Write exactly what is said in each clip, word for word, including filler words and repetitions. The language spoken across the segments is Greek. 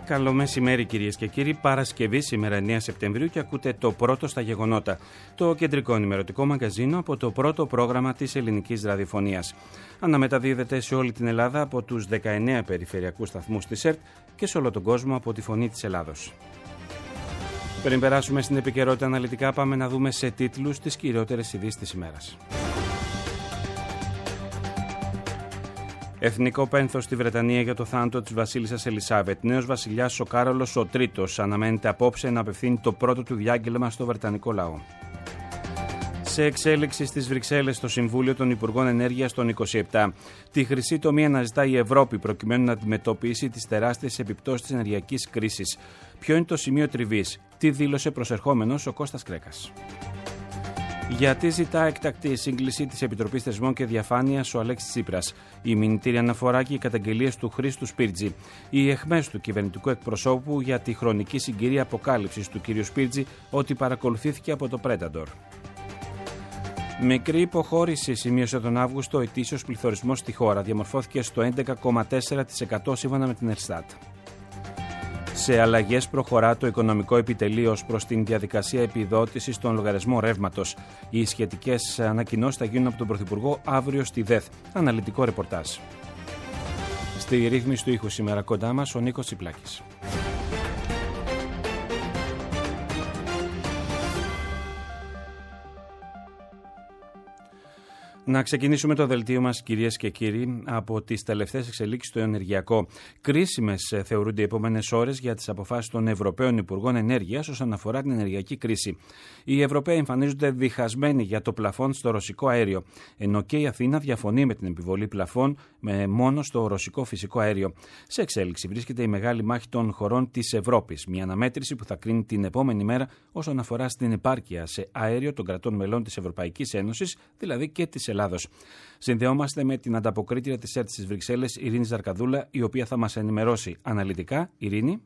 Καλό μεσημέρι κυρίες και κύριοι. Παρασκευή σήμερα εννέα Σεπτεμβρίου και ακούτε το πρώτο στα γεγονότα. Το κεντρικό ενημερωτικό μαγκαζίνο από το πρώτο πρόγραμμα της ελληνικής ραδιοφωνίας. Αναμεταδίδεται σε όλη την Ελλάδα από τους δεκαεννέα περιφερειακούς σταθμούς της ΕΡΤ και σε όλο τον κόσμο από τη Φωνή της Ελλάδος. Πριν περάσουμε στην επικαιρότητα αναλυτικά, πάμε να δούμε σε τίτλους τις κυριότερες ειδήσεις της ημέρας. Εθνικό πένθος στη Βρετανία για το θάνατο της βασίλισσας Ελισάβετ. Νέος βασιλιάς ο Κάρολος ο Τρίτος αναμένεται απόψε να απευθύνει το πρώτο του διάγγελμα στο βρετανικό λαό. Σε εξέλιξη στις Βρυξέλλες στο Συμβούλιο των Υπουργών Ενέργειας των είκοσι επτά. Τη χρυσή τομή αναζητά η Ευρώπη προκειμένου να αντιμετωπίσει τις τεράστιες επιπτώσεις της ενεργειακής κρίσης. Ποιο είναι το σημείο τριβής? Τι δήλωσε προσερχόμενος ο Κώστας Κρέκας? Γιατί ζητά έκτακτη σύγκληση της Επιτροπής Θεσμών και Διαφάνειας ο Αλέξης Τσίπρας? Η μηνυτήρια αναφορά και οι καταγγελίες του Χρήστου Σπίρτζη. Οι αιχμές του κυβερνητικού εκπροσώπου για τη χρονική συγκυρία αποκάλυψης του κ. Σπίρτζη ότι παρακολουθήθηκε από το Predator. Μικρή υποχώρηση σημείωσε τον Αύγουστο ο ετήσιος πληθωρισμός στη χώρα. Διαμορφώθηκε στο έντεκα κόμμα τέσσερα τοις εκατό σύμφωνα με την Ελστάτ. Σε αλλαγές προχωρά το οικονομικό επιτελείο ως προς την διαδικασία επιδότησης των λογαριασμών ρεύματος. Οι σχετικές ανακοινώσεις θα γίνουν από τον Πρωθυπουργό αύριο στη ΔΕΘ. Αναλυτικό ρεπορτάζ. Στη ρύθμιση του ήχου σήμερα κοντά μας ο Νίκος Τσιπλάκης. Να ξεκινήσουμε το δελτίο μας, κυρίες και κύριοι, από τις τελευταίες εξελίξεις στο ενεργειακό. Κρίσιμες θεωρούνται οι επόμενες ώρες για τις αποφάσεις των Ευρωπαίων Υπουργών Ενέργειας όσον αφορά την ενεργειακή κρίση. Οι Ευρωπαίοι εμφανίζονται διχασμένοι για το πλαφόν στο ρωσικό αέριο, ενώ και η Αθήνα διαφωνεί με την επιβολή πλαφών με μόνο στο ρωσικό φυσικό αέριο. Σε εξέλιξη βρίσκεται η μεγάλη μάχη των χωρών της Ευρώπης, μια αναμέτρηση που θα κρίνει την επόμενη μέρα όσον αφορά στην επάρκεια σε αέριο των κρατών μελών της Ευρωπαϊκής Ένωσης, δηλαδή και της Ελλάδος. Συνδεόμαστε με την ανταποκρίτρια της ΕΡΤ στις Βρυξέλλες, Ειρήνη Ζαρκαδούλα, η οποία θα μας ενημερώσει αναλυτικά. Ειρήνη.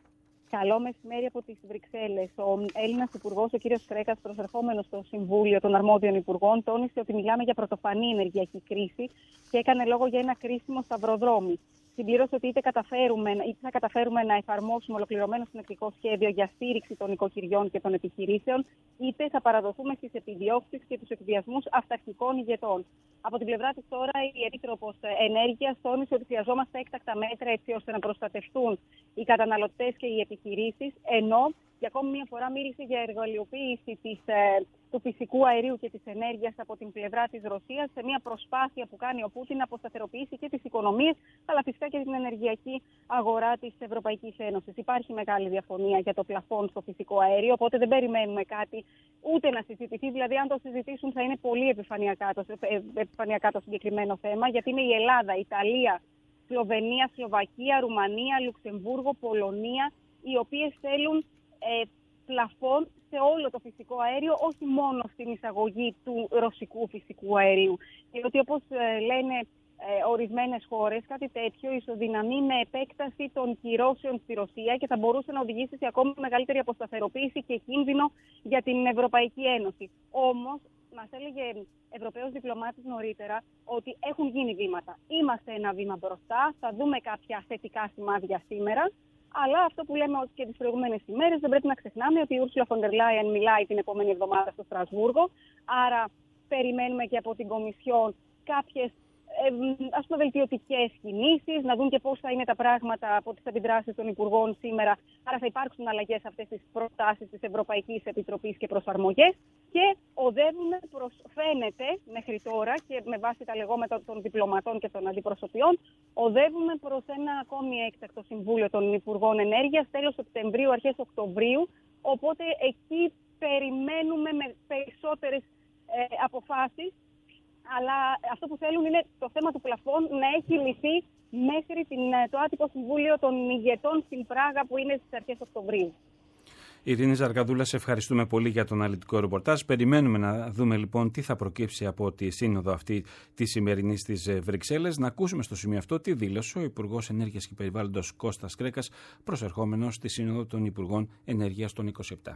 Καλό μεσημέρι από τις Βρυξέλλες. Ο Έλληνας Υπουργός, ο κ. Κρέκας, προσερχόμενος στο Συμβούλιο των Αρμόδιων Υπουργών, τόνισε ότι μιλάμε για πρωτοφανή ενεργειακή κρίση και έκανε λόγο για ένα κρίσιμο σταυροδρόμι. Συμπλήρωσε ότι είτε, καταφέρουμε, είτε θα καταφέρουμε να εφαρμόσουμε ολοκληρωμένο συνεκτικό σχέδιο για στήριξη των οικοκυριών και των επιχειρήσεων, είτε θα παραδοθούμε στις επιδιώξεις και τους εκβιασμούς αυταρχικών ηγετών. Από την πλευρά της τώρα, η Επίτροπος Ενέργειας τόνισε ότι χρειαζόμαστε έκτακτα μέτρα έτσι ώστε να προστατευτούν οι καταναλωτές και οι επιχειρήσεις, ενώ για ακόμη μια φορά μίλησε για εργαλειοποίηση της, ε, του φυσικού αερίου και της ενέργειας από την πλευρά της Ρωσίας σε μια προσπάθεια που κάνει ο Πούτιν να αποσταθεροποιήσει και τις οικονομίες, αλλά φυσικά και την ενεργειακή αγορά της Ευρωπαϊκής Ένωσης. Υπάρχει μεγάλη διαφωνία για το πλαφόν στο φυσικό αέριο, οπότε δεν περιμένουμε κάτι ούτε να συζητηθεί. Δηλαδή, αν το συζητήσουν, θα είναι πολύ επιφανειακά το, ε, επιφανειακά το συγκεκριμένο θέμα, γιατί είναι η Ελλάδα, η Ιταλία, Σλοβενία, Σλοβακία, Ρουμανία, Λουξεμβούργο, Πολωνία, οι οποίες θέλουν Ε, πλαφόν σε όλο το φυσικό αέριο, όχι μόνο στην εισαγωγή του ρωσικού φυσικού αερίου. Διότι όπως ε, λένε ε, ορισμένες χώρες, κάτι τέτοιο ισοδυναμεί με επέκταση των κυρώσεων στη Ρωσία και θα μπορούσε να οδηγήσει σε ακόμη μεγαλύτερη αποσταθεροποίηση και κίνδυνο για την Ευρωπαϊκή Ένωση. Όμως, μας έλεγε Ευρωπαίος διπλωμάτης νωρίτερα ότι έχουν γίνει βήματα. Είμαστε ένα βήμα μπροστά, θα δούμε κάποια θετικά σημάδια σήμερα. Αλλά αυτό που λέμε και τις προηγούμενες ημέρες, δεν πρέπει να ξεχνάμε ότι η Ursula von der Leyen μιλάει την επόμενη εβδομάδα στο Στρασβούργο. Άρα περιμένουμε και από την Κομισιόν κάποιες ε, ας πούμε βελτιωτικές κινήσεις, να δουν και πώς θα είναι τα πράγματα από τις αντιδράσεις των Υπουργών σήμερα. Άρα θα υπάρξουν αλλαγές σε αυτές τις προτάσεις της Ευρωπαϊκής Επιτροπής και προσαρμογές. Και οδεύουμε προς, φαίνεται μέχρι τώρα και με βάση τα λεγόμενα των διπλωματών και των αντιπροσωπιών, οδεύουμε προς ένα ακόμη έκτακτο Συμβούλιο των Υπουργών Ενέργειας τέλος Σεπτεμβρίου, αρχές Οκτωβρίου, οπότε εκεί περιμένουμε με περισσότερες ε, αποφάσεις, αλλά αυτό που θέλουν είναι το θέμα του πλαφών να έχει λυθεί μέχρι την, το άτυπο Συμβούλιο των Ηγετών στην Πράγα που είναι στις αρχές Οκτωβρίου. Ειρήνη Ζαρκαδούλα, σε ευχαριστούμε πολύ για τον αναλυτικό ρεπορτάζ. Περιμένουμε να δούμε λοιπόν τι θα προκύψει από τη σύνοδο αυτή τη σημερινή στις Βρυξέλλες. Να ακούσουμε στο σημείο αυτό τι δήλωσε ο Υπουργός Ενέργειας και Περιβάλλοντος Κώστας Κρέκας, προσερχόμενος στη Σύνοδο των Υπουργών Ενέργειας των είκοσι επτά.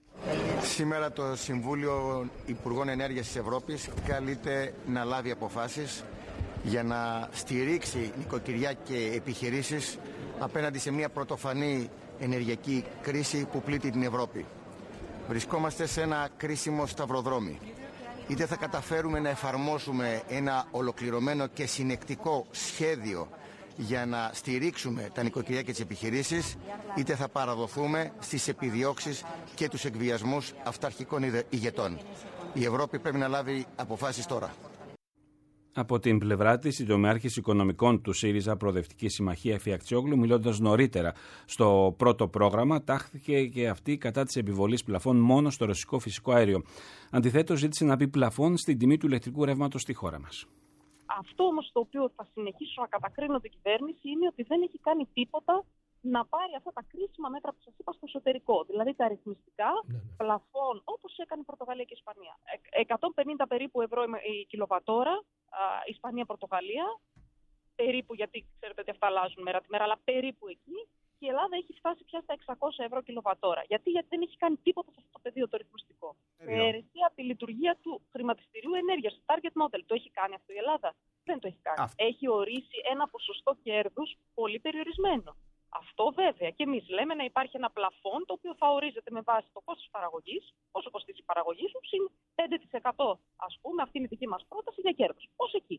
Σήμερα το Συμβούλιο Υπουργών Ενέργειας της Ευρώπης καλείται να λάβει αποφάσεις για να στηρίξει νοικοκυριά και επιχειρήσεις απέναντι σε μια πρωτοφανή ενεργειακή κρίση που πλήττει την Ευρώπη. Βρισκόμαστε σε ένα κρίσιμο σταυροδρόμι. Είτε θα καταφέρουμε να εφαρμόσουμε ένα ολοκληρωμένο και συνεκτικό σχέδιο για να στηρίξουμε τα νοικοκυριά και τις επιχειρήσεις, είτε θα παραδοθούμε στις επιδιώξεις και τους εκβιασμούς αυταρχικών ηγετών. Η Ευρώπη πρέπει να λάβει αποφάσεις τώρα. Από την πλευρά της, η τομεάρχης οικονομικών του ΣΥΡΙΖΑ Προοδευτική Συμμαχία Εφιαξιόγλου, μιλώντας νωρίτερα στο πρώτο πρόγραμμα, τάχθηκε και αυτή κατά της επιβολής πλαφών μόνο στο ρωσικό φυσικό αέριο. Αντιθέτως, ζήτησε να μπει πλαφών στην τιμή του ηλεκτρικού ρεύματος στη χώρα μας. Αυτό όμως το οποίο θα συνεχίσω να κατακρίνω την κυβέρνηση είναι ότι δεν έχει κάνει τίποτα να πάρει αυτά τα κρίσιμα μέτρα που σας είπα στο εσωτερικό. Δηλαδή τα αριθμιστικά ναι, ναι. πλαφών, όπως έκανε η Πορτογαλία και η Ισπανία. εκατόν πενήντα περίπου ευρώ η κιλοβατόρα, Ισπανία-Πορτογαλία, περίπου, γιατί ξέρετε ότι αυτά αλλάζουν μέρα τη μέρα, αλλά περίπου εκεί. Και η Ελλάδα έχει φτάσει πια στα εξακόσια ευρώ κιλοβατόρα. Γιατί, γιατί δεν έχει κάνει τίποτα σε αυτό το πεδίο το ρυθμιστικό. Αιρεσία από τη λειτουργία του χρηματιστηρίου ενέργειας, το target model. Το έχει κάνει αυτό η Ελλάδα? Δεν το έχει κάνει. Αυτό. Έχει ορίσει ένα ποσοστό κέρδους πολύ περιορισμένο. Αυτό βέβαια. Και εμείς λέμε να υπάρχει ένα πλαφόν το οποίο θα ορίζεται με βάση το κόστος παραγωγής, πόσο κοστίζει η παραγωγή σου, συν πέντε τοις εκατό ας πούμε, αυτή είναι η δική μας πρόταση για κέρδος. Πώς εκεί.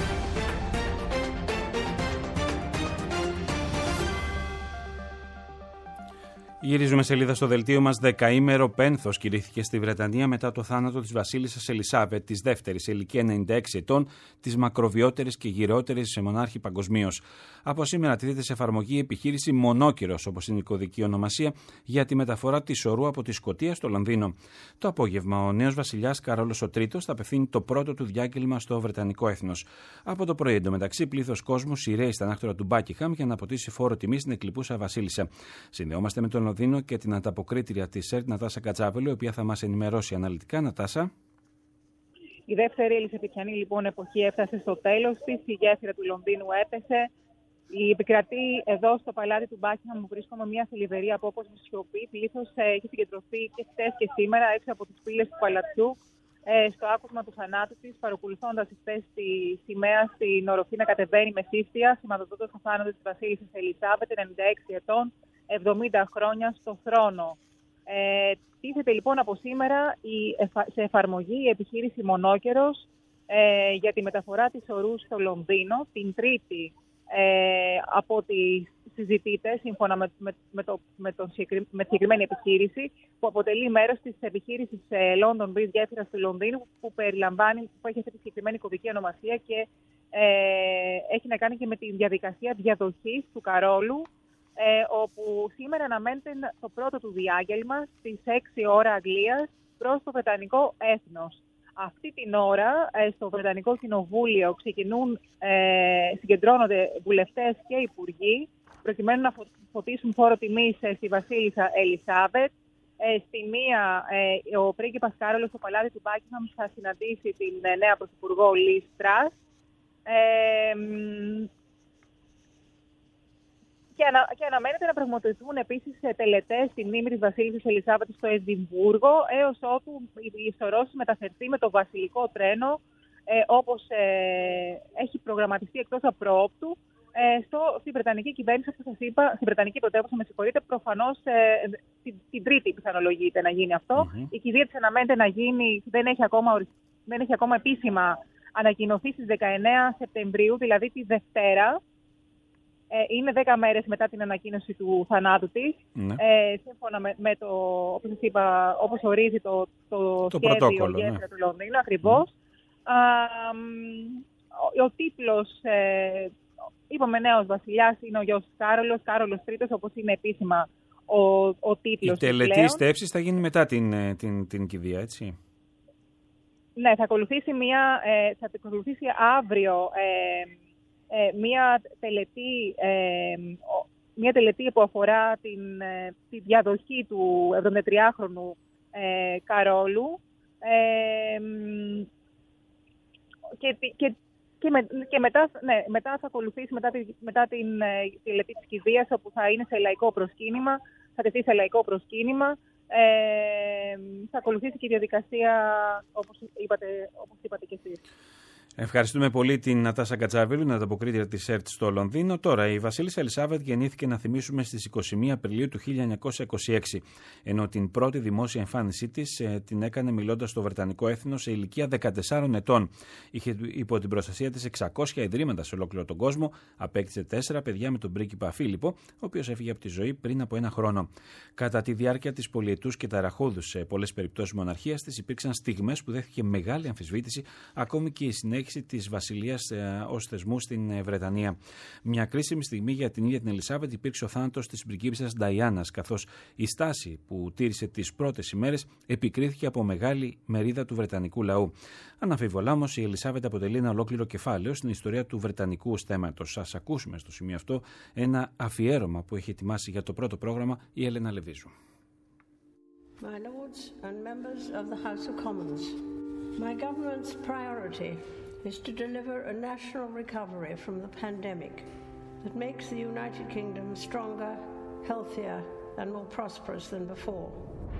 Γυρίζουμε σελίδα στο δελτίο μας. Δεκαήμερο πένθος κηρύχθηκε στη Βρετανία μετά το θάνατο της βασίλισσας Ελισάβετ της δεύτερης, σε ηλικία ενενήντα έξι ετών, της μακροβιότερης και γυραιότερης σε μονάρχη παγκοσμίως. Από σήμερα τίθεται σε εφαρμογή η επιχείρηση Μονόκυρος, όπως είναι η κωδική ονομασία, για τη μεταφορά της ορού από τη Σκωτία στο Λονδίνο. Το απόγευμα, ο νέος βασιλιάς Καρόλος ο Τρίτος θα απευθύνει το πρώτο του διάγγελμα στο Βρετανικό έθνος. Από το πρωί, εντωμεταξύ, πλήθος κόσμου σειραίει στα ανάκτορα του Μπάκιγχαμ για να αποτίσει φόρο τιμή στην εκλειπούσα βασίλισσα. Συνδεόμαστε με τον Λονδίνο και την ανταποκρίτρια της ΕΡΤ, Νατάσα Κατσάβελου, η οποία θα μας ενημερώσει αναλυτικά. Νατάσα. Η δεύτερη Ελισαβετιανή λοιπόν εποχή έφτασε στο τέλος της. Η γέφυρα του Λονδίνου έπεσε. Η επικρατεί εδώ στο παλάτι του Μπάκιγχαμ, που βρίσκομαι μια θλιβερή απόκοσμη σιωπή. Πλήθος έχει συγκεντρωθεί και χθες και σήμερα έξω από τις πύλες του παλατιού, στο άκουσμα του θανάτου της, παρακολουθώντας χθες τη σημαία στην οροφή να κατεβαίνει με σύστια, σηματοδοτώντας το θάνατο της βασίλισσας Ελισάβετ, ενενήντα έξι ετών, εβδομήντα χρόνια στο θρόνο. Ε, τίθεται λοιπόν από σήμερα η, σε εφαρμογή η επιχείρηση Μονόκερος ε, για τη μεταφορά της ορού στο Λονδίνο. Την Τρίτη, ε, από ό,τι συζητείται, σύμφωνα με, με, με, το, με, τον, με τη συγκεκριμένη επιχείρηση, που αποτελεί μέρος της επιχείρησης London Bridge γέφυρας του Λονδίνου, που περιλαμβάνει, που έχει αυτή τη συγκεκριμένη κωδική ονομασία και ε, έχει να κάνει και με τη διαδικασία διαδοχής του Καρόλου, Ε, όπου σήμερα αναμένεται το πρώτο του διάγγελμα στις έξι ώρα Αγγλίας προς το Βρετανικό έθνος. Αυτή την ώρα ε, στο Βρετανικό Κοινοβούλιο ξεκινούν, ε, συγκεντρώνονται βουλευτές και υπουργοί προκειμένου να φωτίσουν φόρο τιμής ε, στη βασίλισσα Ελισάβετ. Ε, στη μία, ε, ο πρίγκιπας Κάρολος στο παλάτι του Μπάκιγχαμ θα συναντήσει την ε, νέα πρωθυπουργό Λις Τρας. Ε, Και, ανα, και αναμένεται να πραγματοποιηθούν επίσης τελετές στη μνήμη της βασίλισσας Ελισάβετ στο Εδιμβούργο, έως όπου η ιστορώση μεταφερθεί με το βασιλικό τρένο, ε, όπως ε, έχει προγραμματιστεί εκτός απρόοπτου, ε, στο, στη Βρετανική κυβέρνηση, όπως σας είπα, στην Βρετανική πρωτεύουσα, με συγχωρείτε, προφανώς ε, την, την Τρίτη πιθανολογείται να γίνει αυτό. Mm-hmm. Η κηδεία της αναμένεται να γίνει, δεν έχει ακόμα, δεν έχει ακόμα επίσημα ανακοινωθεί στις δεκαεννέα Σεπτεμβρίου, δηλαδή τη Δευτέρα. Είναι δέκα μέρες μετά την ανακοίνωση του θανάτου της. Ναι. Ε, σύμφωνα με, με το, όπως σας είπα, όπως ορίζει το, το, το σχέδιο γέφυρα ναι. του Λονδίνου, ακριβώς. Mm. Α, ο, ο τίτλος, ε, είπαμε νέος βασιλιάς, είναι ο γιος Κάρολος, Κάρολος Τρίτος, όπως είναι επίσημα ο, ο τίτλος. Η τελετή στέψης θα γίνει μετά την, την, την κηδεία, έτσι. Ναι, θα ακολουθήσει, μια, ε, θα ακολουθήσει αύριο... Ε, Ε, μια, τελετή, ε, μια τελετή που αφορά την, ε, τη διαδοχή του εβδομηντατριάχρονου ε, Καρόλου ε, και, και, και, με, και μετά, ναι, μετά θα ακολουθήσει μετά, τη, μετά την ε, τελετή της κηδείας, όπου θα είναι σε λαϊκό προσκύνημα, θα τεθεί σε λαϊκό προσκύνημα. Ε, θα ακολουθήσει και η διαδικασία όπως είπατε, όπως είπατε και εσείς. Ευχαριστούμε πολύ την Νατάσα Κατσάβελου, την ανταποκρίτρια της ΕΡΤ στο Λονδίνο. Τώρα, η Βασίλισσα Ελισάβετ γεννήθηκε, να θυμίσουμε, στις είκοσι μία Απριλίου του χίλια εννιακόσια είκοσι έξι, ενώ την πρώτη δημόσια εμφάνισή της ε, την έκανε μιλώντας στο Βρετανικό έθνος σε ηλικία δεκατεσσάρων ετών. Είχε υπό την προστασία της εξακόσια ιδρύματα σε ολόκληρο τον κόσμο, απέκτησε τέσσερα παιδιά με τον πρίγκιπα Φίλιππο, ο οποίος έφυγε από τη ζωή πριν από ένα χρόνο. Κατά τη διάρκεια της πολυετούς και ταραχώδους σε πολλές περιπτώσεις μοναρχίας της, υπήρξαν στιγμές που δέχθηκε μεγάλη αμφισβήτηση, ακόμη και η συνέχιση της βασιλείας ε, ως θεσμού στην ε, Βρετανία. Μια κρίσιμη στιγμή για την ίδια την Ελισάβετ υπήρξε ο θάνατος της πριγκίπισσας Νταϊάνας, καθώς η στάση που τήρησε τις πρώτες ημέρες επικρίθηκε από μεγάλη μερίδα του βρετανικού λαού. Αναμφίβολα όμως, η Ελισάβετ αποτελεί ένα ολόκληρο κεφάλαιο στην ιστορία του βρετανικού στέματος. Ας ακούσουμε στο σημείο αυτό ένα αφιέρωμα που έχει ετοιμάσει για το πρώτο πρόγραμμα η Έλενα Λεβίζου. My Lords and members of the House of Commons, my government's priority is to deliver a national recovery from the pandemic that makes the United Kingdom stronger, healthier and more prosperous than before.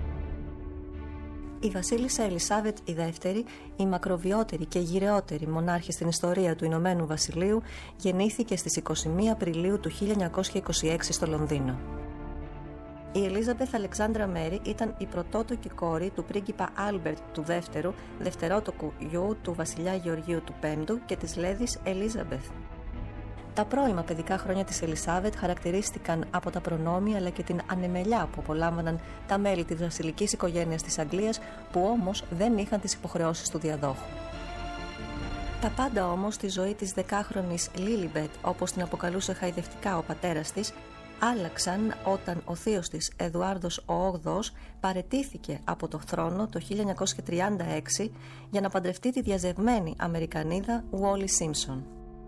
Η Βασίλισσα Ελισάβετ η Δεύτερη, η μακροβιότερη και γυρεότερη μονάρχη στην ιστορία του Ηνωμένου Βασιλείου, γεννήθηκε στις είκοσι μία Απριλίου του χίλια εννιακόσια είκοσι έξι στο Λονδίνο. Η Ελίζαμπεθ Αλεξάνδρα Μέρι ήταν η πρωτότοκη κόρη του πρίγκιπα Άλμπερτ του Δεύτερου, δευτερότοκου γιου του βασιλιά Γεωργίου του Πέμπτου και της λέδης Ελίζαμπεθ. Τα πρώιμα παιδικά χρόνια της Ελισάβετ χαρακτηρίστηκαν από τα προνόμια αλλά και την ανεμελιά που απολάμβαναν τα μέλη της βασιλικής οικογένειας της Αγγλίας, που όμως δεν είχαν τις υποχρεώσεις του διαδόχου. Τα πάντα όμως στη ζωή της δεκάχρονης Λίλιμπετ, όπως την αποκαλούσε χαϊδευτικά ο πατέρας της, άλλαξαν όταν ο θείος της Εδουάρδος ο Όγδοος παραιτήθηκε από το θρόνο το χίλια εννιακόσια τριάντα έξι για να παντρευτεί τη διαζευμένη Αμερικανίδα Ουόλι Σίμψον.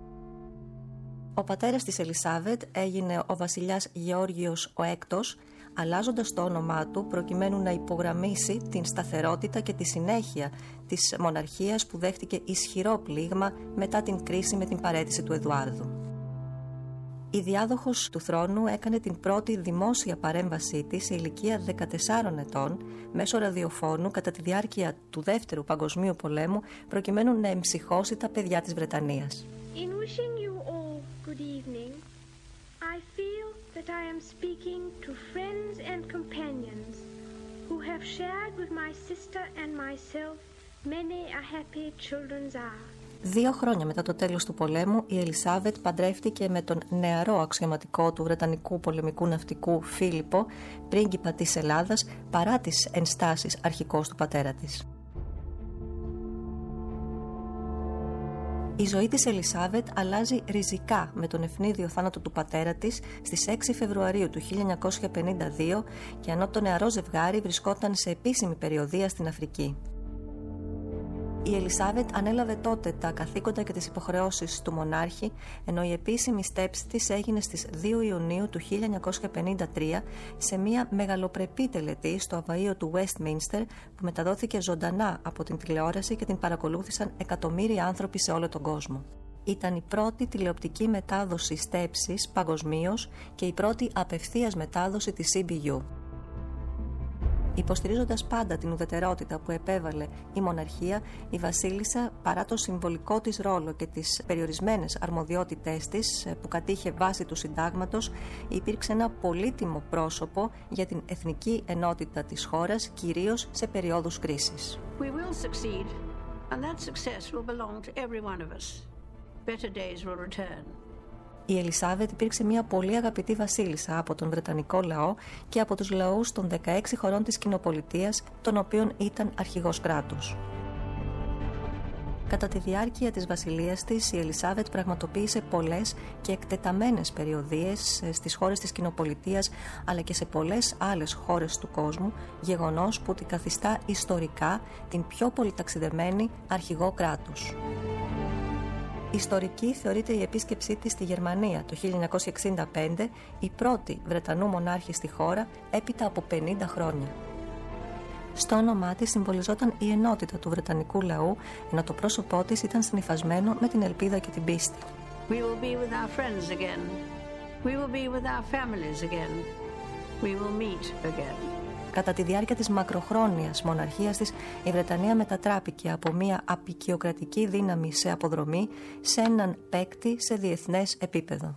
Ο πατέρας της Ελισάβετ έγινε ο βασιλιάς Γεώργιος ο Έκτος, αλλάζοντας το όνομά του προκειμένου να υπογραμμίσει την σταθερότητα και τη συνέχεια της μοναρχίας που δέχτηκε ισχυρό πλήγμα μετά την κρίση με την παραίτηση του Εδουάρδου. Η διάδοχος του θρόνου έκανε την πρώτη δημόσια παρέμβασή της σε ηλικία δεκατεσσάρων ετών μέσω ραδιοφώνου κατά τη διάρκεια του Δεύτερου Παγκοσμίου Πολέμου, προκειμένου να εμψυχώσει τα παιδιά της Βρετανίας. In wishing you all good evening, I feel that I am speaking to friends and companions who have shared with my sister and myself many a happy children's hour. Δύο χρόνια μετά το τέλος του πολέμου, η Ελισάβετ παντρεύτηκε με τον νεαρό αξιωματικό του Βρετανικού πολεμικού ναυτικού Φίλιππο, πρίγκιπα της Ελλάδας, παρά τις ενστάσεις αρχικώς του πατέρα της. Η ζωή της Ελισάβετ αλλάζει ριζικά με τον ευνίδιο θάνατο του πατέρα της στις έξι Φεβρουαρίου του χίλια εννιακόσια πενήντα δύο, και ενώ το νεαρό ζευγάρι βρισκόταν σε επίσημη περιοδεία στην Αφρική. Η Ελισάβετ ανέλαβε τότε τα καθήκοντα και τις υποχρεώσεις του μονάρχη, ενώ η επίσημη στέψη της έγινε στις δύο Ιουνίου του χίλια εννιακόσια πενήντα τρία σε μια μεγαλοπρεπή τελετή στο αβαείο του Westminster, που μεταδόθηκε ζωντανά από την τηλεόραση και την παρακολούθησαν εκατομμύρια άνθρωποι σε όλο τον κόσμο. Ήταν η πρώτη τηλεοπτική μετάδοση στέψης παγκοσμίως και η πρώτη απευθείας μετάδοση της σι μπι γιου. Υποστηρίζοντας πάντα την ουδετερότητα που επέβαλε η μοναρχία, η βασίλισσα, παρά το συμβολικό της ρόλο και τις περιορισμένες αρμοδιότητές της που κατήχε βάσει του συντάγματος, υπήρξε ένα πολύτιμο πρόσωπο για την εθνική ενότητα της χώρας, κυρίως σε περιόδους κρίσης. We will succeed, and that success will belong to every one of us. Better days will return. Η Ελισάβετ υπήρξε μια πολύ αγαπητή βασίλισσα από τον Βρετανικό λαό και από τους λαούς των δεκαέξι χωρών της κοινοπολιτείας, των οποίων ήταν αρχηγός κράτους. Κατά τη διάρκεια της βασιλείας της, η Ελισάβετ πραγματοποίησε πολλές και εκτεταμένες περιοδίες στις χώρες της κοινοπολιτείας, αλλά και σε πολλές άλλες χώρες του κόσμου, γεγονός που την καθιστά ιστορικά την πιο πολυταξιδεμένη αρχηγό κράτους. Ιστορική θεωρείται η επίσκεψή της στη Γερμανία το χίλια εννιακόσια εξήντα πέντε, η πρώτη Βρετανού μονάρχη στη χώρα έπειτα από πενήντα χρόνια. Στο όνομά της συμβολιζόταν η ενότητα του Βρετανικού λαού, ενώ το πρόσωπό της ήταν συνυφασμένο με την ελπίδα και την πίστη. We will be with our friends again. We will be with our families again. We will meet again. Κατά τη διάρκεια της μακροχρόνιας μοναρχίας της, η Βρετανία μετατράπηκε από μια αποικιοκρατική δύναμη σε αποδρομή σε έναν παίκτη σε διεθνές επίπεδο.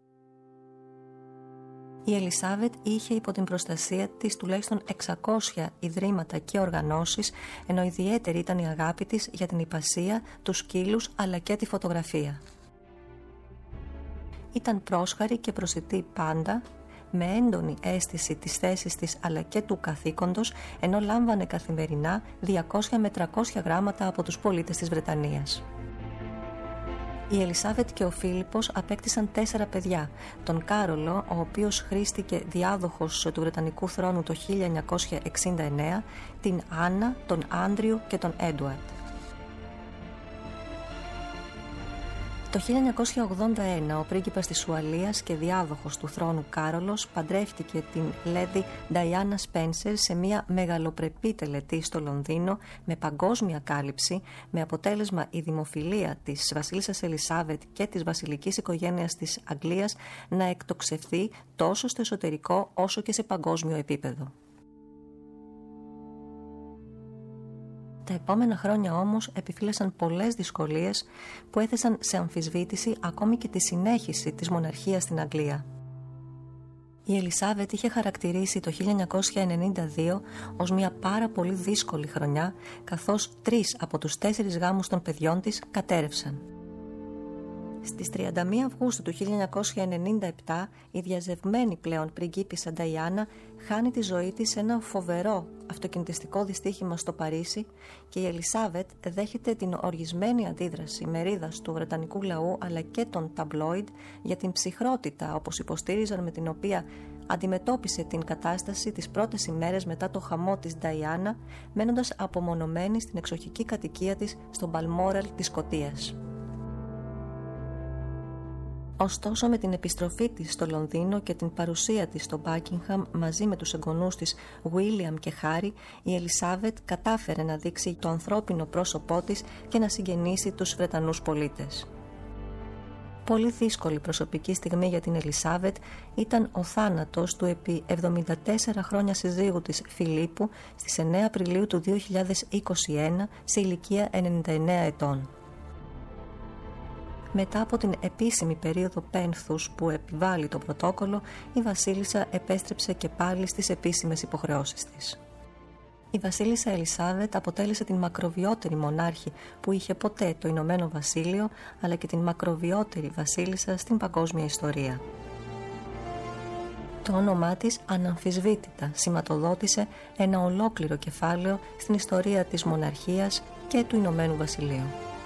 Η Ελισάβετ είχε υπό την προστασία της τουλάχιστον εξακόσια ιδρύματα και οργανώσεις, ενώ ιδιαίτερη ήταν η αγάπη της για την ιππασία, τους σκύλους αλλά και τη φωτογραφία. Ήταν πρόσχαρη και προσιτή πάντα, με έντονη αίσθηση της θέσης της αλλά και του καθήκοντος, ενώ λάμβανε καθημερινά διακόσια με τριακόσια γράμματα από τους πολίτες της Βρετανίας. Η Ελισάβετ και ο Φίλιππος απέκτησαν τέσσερα παιδιά. Τον Κάρολο, ο οποίος χρήστηκε διάδοχος του Βρετανικού θρόνου το χίλια εννιακόσια εξήντα εννέα, την Άννα, τον Άντριου και τον Έντουαρντ. Το χίλια εννιακόσια ογδόντα ένα ο πρίγκιπας της Ουαλίας και διάδοχος του θρόνου Κάρολος παντρεύτηκε την Λέδη Νταϊάννα Σπένσερ σε μια μεγαλοπρεπή τελετή στο Λονδίνο με παγκόσμια κάλυψη, με αποτέλεσμα η δημοφιλία της βασίλισσας Ελισάβετ και της βασιλικής οικογένειας της Αγγλίας να εκτοξευθεί τόσο στο εσωτερικό όσο και σε παγκόσμιο επίπεδο. Τα επόμενα χρόνια όμως επιφύλασαν πολλές δυσκολίες που έθεσαν σε αμφισβήτηση ακόμη και τη συνέχιση της μοναρχίας στην Αγγλία. Η Ελισάβετ είχε χαρακτηρίσει το χίλια εννιακόσια ενενήντα δύο ως μια πάρα πολύ δύσκολη χρονιά, καθώς τρεις από τους τέσσερις γάμους των παιδιών της κατέρευσαν. Στις τριάντα μία Αυγούστου του χίλια εννιακόσια ενενήντα επτά η διαζευμένη πλέον πριγκίπισσα Νταϊάννα χάνει τη ζωή της σε ένα φοβερό αυτοκινητιστικό δυστύχημα στο Παρίσι και η Ελισάβετ δέχεται την οργισμένη αντίδραση μερίδας του βρετανικού λαού αλλά και των ταμπλόιντ για την ψυχρότητα, όπως υποστήριζαν, με την οποία αντιμετώπισε την κατάσταση τις πρώτες ημέρες μετά το χαμό της Νταϊάννα, μένοντας απομονωμένη στην εξοχική κατοικία της στο Μπαλμόραλ της Σκωτίας. Ωστόσο, με την επιστροφή της στο Λονδίνο και την παρουσία της στο Μπάκιγχαμ μαζί με τους εγγονούς της Βίλιαμ και Χάρι, η Ελισάβετ κατάφερε να δείξει το ανθρώπινο πρόσωπό της και να συγγενήσει τους Βρετανούς πολίτες. Πολύ δύσκολη προσωπική στιγμή για την Ελισάβετ ήταν ο θάνατος του επί εβδομήντα τέσσερα χρόνια συζύγου της Φιλίππου στις εννέα Απριλίου του δύο χιλιάδες είκοσι ένα σε ηλικία ενενήντα εννέα ετών. Μετά από την επίσημη περίοδο πένθους που επιβάλλει το πρωτόκολλο, η βασίλισσα επέστρεψε και πάλι στις επίσημες υποχρεώσεις της. Η βασίλισσα Ελισάβετ αποτέλεσε την μακροβιότερη μονάρχη που είχε ποτέ το Ηνωμένο Βασίλειο, αλλά και την μακροβιότερη βασίλισσα στην παγκόσμια ιστορία. Το όνομά της αναμφισβήτητα σηματοδότησε ένα ολόκληρο κεφάλαιο στην ιστορία της μοναρχίας και του Ηνωμένου Βασιλείου.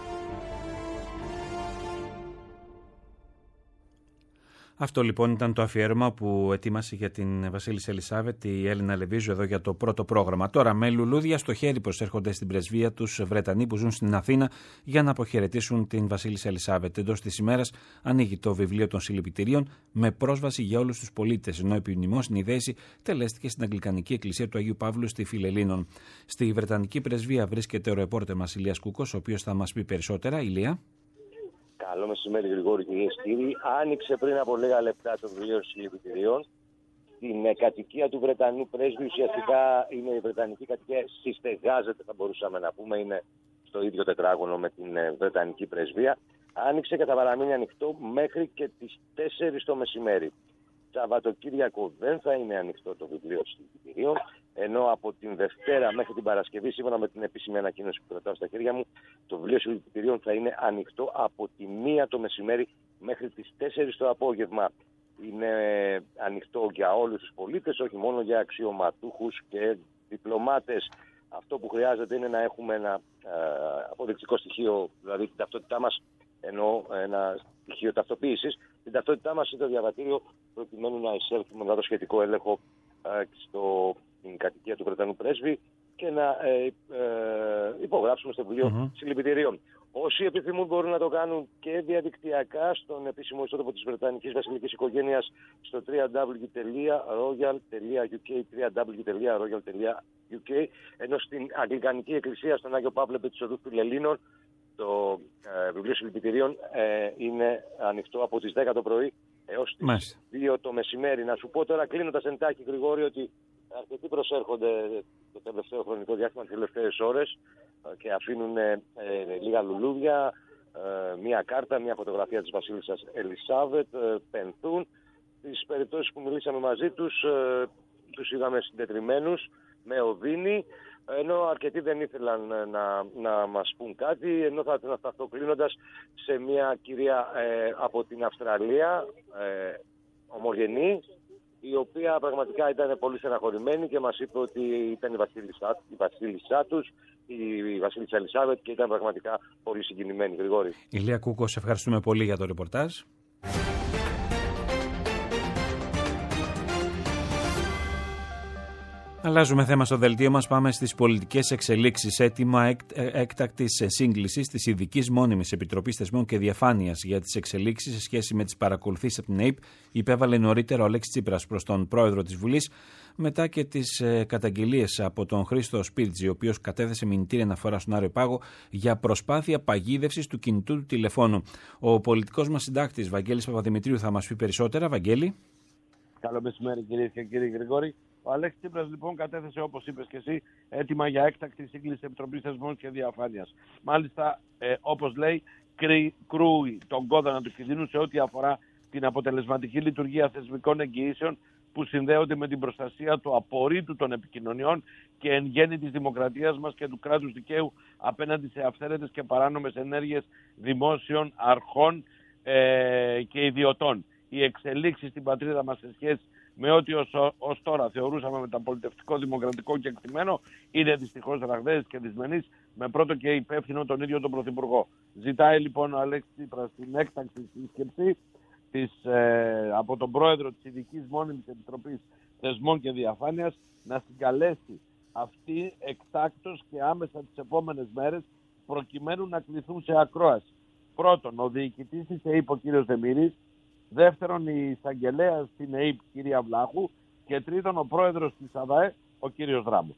Αυτό λοιπόν ήταν το αφιέρωμα που ετοίμασε για την βασίλισσα Ελισάβετ η Έλληνα Λεβίζου εδώ για το πρώτο πρόγραμμα. Τώρα με λουλούδια στο χέρι προσέρχονται στην πρεσβεία τους Βρετανοί που ζουν στην Αθήνα για να αποχαιρετήσουν την βασίλισσα Ελισάβετ. Εντός της ημέρας ανοίγει το βιβλίο των συλληπιτηρίων με πρόσβαση για όλους τους πολίτες, ενώ επί μνημόσυνη δέση τελέστηκε στην Αγγλικανική Εκκλησία του Αγίου Παύλου στη Φιλελλήνων. Στη Βρετανική πρεσβεία βρίσκεται ο ρεπόρτερ μας Ηλίας Κούκος, ο οποίος θα μας πει περισσότερα. Ηλία. Καλό μεσημέρι, Γρηγόρη, κυρίες και κύριοι. Άνοιξε πριν από λίγα λεπτά το βιβλίο συλληπιτηρίων. Στην κατοικία του Βρετανού πρέσβη, ουσιαστικά είναι η Βρετανική κατοικία, συστεγάζεται, θα μπορούσαμε να πούμε, είναι στο ίδιο τετράγωνο με την Βρετανική πρεσβεία. Άνοιξε και θα παραμείνει ανοιχτό μέχρι και τις τέσσερις το μεσημέρι. Σαββατοκύριακο δεν θα είναι ανοιχτό το βιβλίο συλληπιτηρίων, ενώ από την Δευτέρα μέχρι την Παρασκευή, σύμφωνα με την επίσημη ανακοίνωση που κρατάω στα χέρια μου, το βιβλίο συλληπιτηρίων θα είναι ανοιχτό από τη μία το μεσημέρι μέχρι τις τέσσερις το απόγευμα. Είναι ανοιχτό για όλους τους πολίτες, όχι μόνο για αξιωματούχους και διπλωμάτες. Αυτό που χρειάζεται είναι να έχουμε ένα ε, αποδεικτικό στοιχείο, δηλαδή την ταυτότητά μας, ενώ ένα στοιχείο ταυτοποίησης. Την ταυτότητά μας είναι το διαβατήριο, προκειμένου να εισέλθουμε μετά το σχετικό έλεγχο ε, στο, στην κατοικία του Βρετανού πρέσβη και να ε, ε, υπογράψουμε στο βιβλίο mm-hmm. συλληπιτηρίων. Όσοι επιθυμούν μπορούν να το κάνουν και διαδικτυακά στον επίσημο ιστότοπο της Βρετανικής Βασιλικής Οικογένειας στο double-u double-u double-u τελεία royal τελεία u k, double-u double-u double-u τελεία royal τελεία u k, ενώ στην Αγγλικανική Εκκλησία στον Άγιο Παύλο επί της Οδού Φιλελλήνων το ε, βιβλίο συλληπιτηρίων ε, είναι ανοιχτό από τις δέκα το πρωί έως τις Μάλιστα. δύο το μεσημέρι. Να σου πω τώρα, κλείνοντας εντάχει, Γρηγόρη, ότι αρκετοί προσέρχονται το τελευταίο χρονικό διάστημα, τις τελευταίες ώρες και αφήνουν ε, λίγα λουλούδια, ε, μία κάρτα, μία φωτογραφία της βασίλισσας Ελισάβετ, ε, πενθούν. Στις περιπτώσεις που μιλήσαμε μαζί τους, ε, τους είδαμε συντετριμμένους με οδύνη, ενώ αρκετοί δεν ήθελαν να, να μας πούν κάτι, ενώ θα να σταθώ κλείνοντας σε μια κυρία ε, από την Αυστραλία, ε, ομογενή, η οποία πραγματικά ήταν πολύ στεναχωρημένη και μας είπε ότι ήταν η βασίλισσά, η βασίλισσά τους, η βασίλισσα Ελισάβετ, και ήταν πραγματικά πολύ συγκινημένη. Γρηγόρη. Ηλία Κούκο, σε ευχαριστούμε πολύ για το ρεπορτάζ. Αλλάζουμε θέμα στο δελτίο μας. Πάμε στις πολιτικές εξελίξεις. Έτοιμα εκ, έκτακτης σύγκλησης της Ειδικής Μόνιμης Επιτροπής Θεσμών και Διαφάνειας για τις εξελίξεις σε σχέση με τις παρακολουθήσεις από την ΕΕΠ υπέβαλε νωρίτερα ο Αλέξης Τσίπρας προς τον πρόεδρο της Βουλής, μετά και τις ε, καταγγελίες από τον Χρήστο Σπίρτζη, ο οποίος κατέθεσε μηνυτήρια αναφορά στον Άριο Πάγο για προσπάθεια παγίδευσης του κινητού του τηλεφώνου. Ο πολιτικός μας συντάκτης Βαγγέλης Παπαδημητρίου θα μας πει περισσότερα. Βαγγέλη. Καλό μεσημέρι, κυρίες και κύριοι. Γρηγόρη. Ο Αλέξης Τσίπρας λοιπόν κατέθεσε, όπως είπες και εσύ, έτοιμα για έκτακτη σύγκληση Επιτροπής Θεσμών και Διαφάνειας. Μάλιστα, ε, όπως λέει, κρύ, κρούει τον κόδωνα του κινδύνου σε ό,τι αφορά την αποτελεσματική λειτουργία θεσμικών εγγυήσεων που συνδέονται με την προστασία του απορρίτου των επικοινωνιών και εν γέννη της δημοκρατίας μας και του κράτους δικαίου απέναντι σε αυθαίρετες και παράνομες ενέργειες δημόσιων αρχών ε, και ιδιωτών. Οι εξελίξεις στην πατρίδα μας σε σχέση με ό,τι ως, ως τώρα θεωρούσαμε μεταπολιτευτικό, δημοκρατικό και εκτιμένο, είναι δυστυχώς ραγδαίες και δυσμενείς, με πρώτο και υπεύθυνο τον ίδιο τον Πρωθυπουργό. Ζητάει λοιπόν ο Αλέξης Τσίπρας στην έκτακτη σύσκεψη της, ε, από τον πρόεδρο της Ειδικής Μόνιμης Επιτροπής Θεσμών και Διαφάνειας να συγκαλέσει αυτή εκτάκτως και άμεσα τις επόμενες μέρες, προκειμένου να κληθούν σε ακρόαση. Πρώτον, ο διοικητής της ΕΕΠ, ο κ. Δεμήρης. Δεύτερον, η εισαγγελέα στην ΕΕΠ, κυρία Βλάχου. Και τρίτον, ο πρόεδρος της ΑΔΑΕ, ο κύριος Δράμος.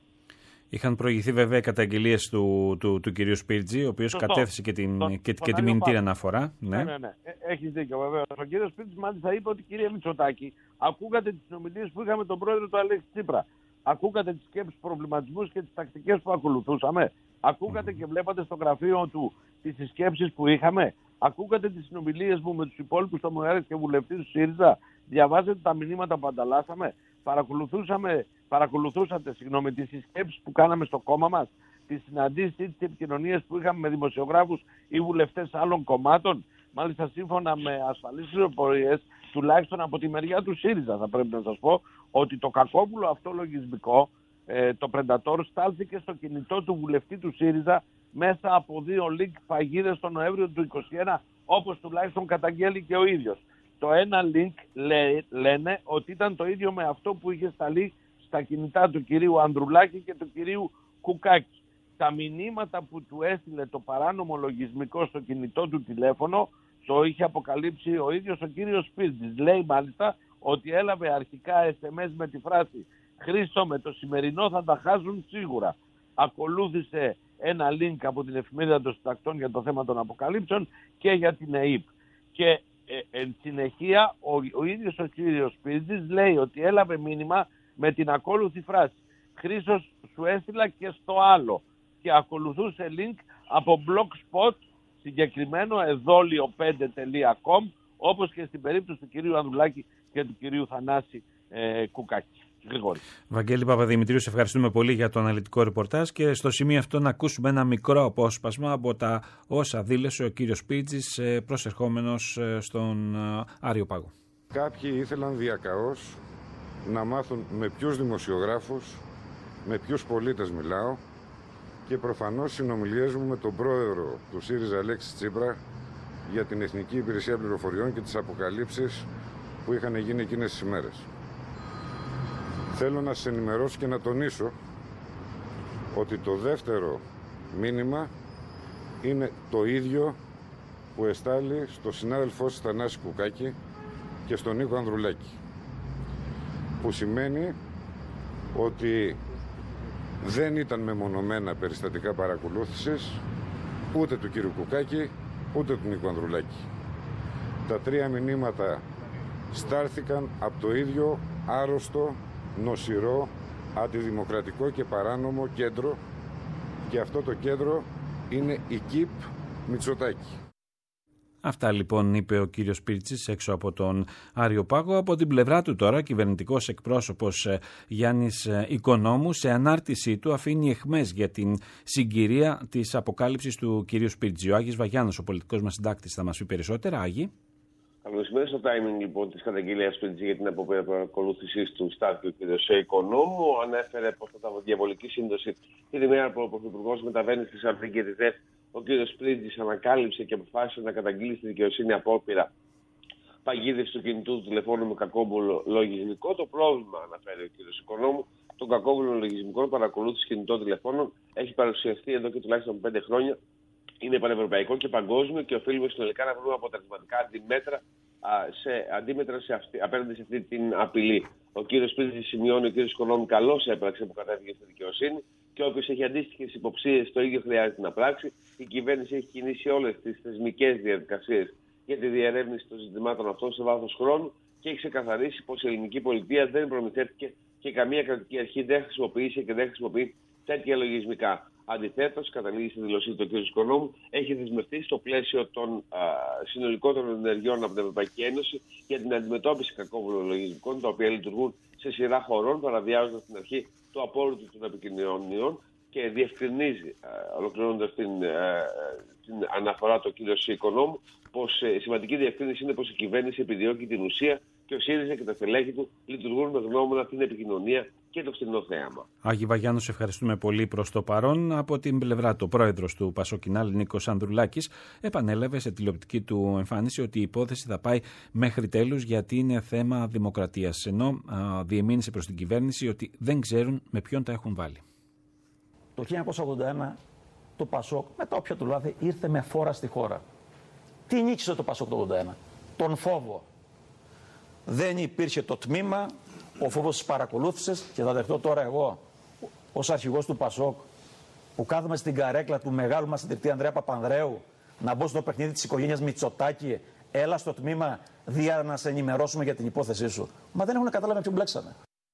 Είχαν προηγηθεί βέβαια καταγγελίες του, του, του κυρίου Σπίρτζη, ο οποίος κατέθεσε και, την, τον, και, τον και τη μηνυτήρια αναφορά. Ναι, ναι, ναι. ναι. Έχεις δίκιο βέβαια. Ο κύριος Σπίρτζη μάλιστα είπε ότι, κυρία Μητσοτάκη, ακούγατε τις συνομιλίες που είχαμε τον πρόεδρο του Αλέξη Τσίπρα. Ακούγατε τις σκέψεις, προβληματισμούς και τις τακτικές που ακολουθούσαμε. Ακούγατε mm. και βλέπατε στο γραφείο του τις συσκέψεις που είχαμε. Ακούγατε τις συνομιλίες μου με τους υπόλοιπους τομεάρες και βουλευτές του ΣΥΡΙΖΑ. Διαβάζετε τα μηνύματα που ανταλλάσσαμε. Παρακολουθούσαμε, παρακολουθούσατε συγγνώμη, τις συσκέψεις που κάναμε στο κόμμα μας. Τις συναντήσεις ή τις επικοινωνίες που είχαμε με δημοσιογράφους ή βουλευτές άλλων κομμάτων. Μάλιστα, σύμφωνα με ασφαλείς πληροφορίες, τουλάχιστον από τη μεριά του ΣΥΡΙΖΑ, θα πρέπει να σας πω, ότι το κακόβουλο αυτό λογισμικό, ε, το Predator, στάλθηκε στο κινητό του βουλευτή του ΣΥΡΙΖΑ μέσα από δύο link παγίδες τον Νοέμβριο του είκοσι ένα, όπως τουλάχιστον καταγγέλει και ο ίδιος. Το ένα link λέ, λένε ότι ήταν το ίδιο με αυτό που είχε σταλεί στα κινητά του κυρίου Ανδρουλάκη και του κυρίου Κουκάκη. Τα μηνύματα που του έστειλε το παράνομο λογισμικό στο κινητό του τηλέφωνο το είχε αποκαλύψει ο ίδιος ο κύριος Σπίρτζης. Λέει μάλιστα ότι έλαβε αρχικά ες εμ ες με τη φράση «Χρήστο, με το σημερινό θα τα χάσουν σίγουρα». Ακολούθησε ένα link από την εφημερίδα των συντακτών για το θέμα των αποκαλύψεων και για την ΕΕΠ. Και ε, εν συνεχεία ο, ο ίδιος ο κύριος Σπίρτζης λέει ότι έλαβε μήνυμα με την ακόλουθη φράση «Χρήστος, σου έστειλα και στο άλλο». Και ακολουθούσε link από blogspot, συγκεκριμένο εδόλιο πέντε τελεία κομ, όπως και στην περίπτωση του κυρίου Ανδρουλάκη και του κυρίου Θανάση ε, Κουκάκη. Γρηγόρη. Βαγγέλη Παπαδημητρίου, σε ευχαριστούμε πολύ για το αναλυτικό ρεπορτάζ και στο σημείο αυτό να ακούσουμε ένα μικρό απόσπασμα από τα όσα δήλωσε ο κύριος Σπίρτζης προσερχόμενος στον Άριο Πάγο. Κάποιοι ήθελαν διακαώς να μάθουν με ποιους δημοσιογράφους, με ποιους πολίτες μιλάω, και προφανώς συνομιλίες μου με τον πρόεδρο του ΣΥΡΙΖΑ Αλέξη Τσίπρα για την Εθνική Υπηρεσία Πληροφοριών και τις αποκαλύψεις που είχαν γίνει εκείνες τις ημέρες. Θέλω να σας ενημερώσω και να τονίσω ότι το δεύτερο μήνυμα είναι το ίδιο που εστάλει στο συνάδελφό σας Θανάση Κουκάκη και στον Νίκο Ανδρουλάκη, που σημαίνει ότι δεν ήταν μεμονωμένα περιστατικά παρακολούθησης ούτε του κύριου Κουκάκη ούτε του Νίκου Ανδρουλάκη. Τα τρία μηνύματα στάλθηκαν από το ίδιο άρρωστο νοσηρό, αντιδημοκρατικό και παράνομο κέντρο, και αυτό το κέντρο είναι η ΚΙΠ Μητσοτάκη. Αυτά λοιπόν είπε ο κύριος Πίρτσης έξω από τον Άριο Πάγο. Από την πλευρά του τώρα, κυβερνητικός εκπρόσωπος Γιάννης Οικονόμου σε ανάρτησή του αφήνει αιχμές για την συγκυρία της αποκάλυψης του κυρίου Σπίρτζη. Ο Άγης Βαγιάννος, ο πολιτικός μας συντάκτης, θα μας πει περισσότερα. Άγη. Καλωσμένοι στο timing λοιπόν της καταγγελίας Σπίρτζη για την αποπερακολούθησή του στάθηκε ο κ. Οικονόμου. Ανέφερε πως κατά διαβολική σύντοση την ημέρα που ο Πρωθυπουργός μεταβαίνει στη Θεσσαλονίκη και τη ΔΕΘ, ο κ. Σπίρτζης ανακάλυψε και αποφάσισε να καταγγείλει στη δικαιοσύνη απόπειρα παγίδευση του κινητού του τηλεφώνου με κακόβουλο λογισμικό. Το πρόβλημα, αναφέρει ο κ. Οικονόμου, των κακόβουλων λογισμικών παρακολούθηση κινητών τηλεφώνων έχει παρουσιαστεί εδώ και τουλάχιστον πέντε χρόνια. Είναι πανευρωπαϊκό και παγκόσμιο και οφείλουμε συνολικά να βρούμε αποτελεσματικά αντιμέτρα, σε, αντίμετρα σε αυτή, απέναντι σε αυτή την απειλή. Ο κ. Σπίρτζης σημειώνει, ο κ. Οικονόμου καλώς έπραξε που κατέφυγε στη δικαιοσύνη και όποιος έχει αντίστοιχες υποψίες το ίδιο χρειάζεται να πράξει. Η κυβέρνηση έχει κινήσει όλες τις θεσμικές διαδικασίες για τη διερεύνηση των ζητημάτων αυτών σε βάθος χρόνου και έχει ξεκαθαρίσει πως η ελληνική πολιτεία δεν προμηθεύτηκε και καμία κρατική αρχή δεν χρησιμοποίησε και δεν χρησιμοποιεί τέτοια λογισμικά. Αντιθέτως, καταλήγει στη δηλωσή του κ. Οικονόμου, έχει δεσμευτεί στο πλαίσιο των α, συνολικότερων ενεργειών από την Ευρωπαϊκή Ένωση για την αντιμετώπιση κακόβουλων λογισμικών, τα οποία λειτουργούν σε σειρά χωρών, παραβιάζοντας την αρχή του απόρριτου των επικοινωνιών και διευκρινίζει, ολοκληρώνοντας την, την αναφορά του κ. Οικονόμου, πως η σημαντική διευκρίνηση είναι πως η κυβέρνηση επιδιώκει την ουσία και ο ΣΥΡΙΖΑ και τα στελέχη του λειτουργούν με γνώμονα την επικοινωνία και το φθηνό θέαμα. Άγη Βαγιάννου, σε ευχαριστούμε πολύ προς το παρόν. Από την πλευρά του, ο πρόεδρος του Πασοκινάλ, Νίκος Ανδρουλάκης, επανέλαβε σε τηλεοπτική του εμφάνιση ότι η υπόθεση θα πάει μέχρι τέλους γιατί είναι θέμα δημοκρατίας. Ενώ α, διεμήνυσε προς την κυβέρνηση ότι δεν ξέρουν με ποιον τα έχουν βάλει. Το χίλια εννιακόσια ογδόντα ένα το Πασόκ, μετά όποια του λάθη, ήρθε με φόρα στη χώρα. Τι νίκησε το Πασόκ το ογδόντα ένα? Τον φόβο. Δεν υπήρχε το τμήμα, ο φόβος της παρακολούθησης, και θα δεχτώ τώρα εγώ ως αρχηγός του Πασόκ που κάθομαι στην καρέκλα του μεγάλου μας συντηρητή Ανδρέα Παπανδρέου να μπω στο παιχνίδι της οικογένειας Μητσοτάκη, έλα στο τμήμα δια να σε ενημερώσουμε για την υπόθεσή σου. Μα δεν έχουν καταλάβει ποιον μπλέξανε.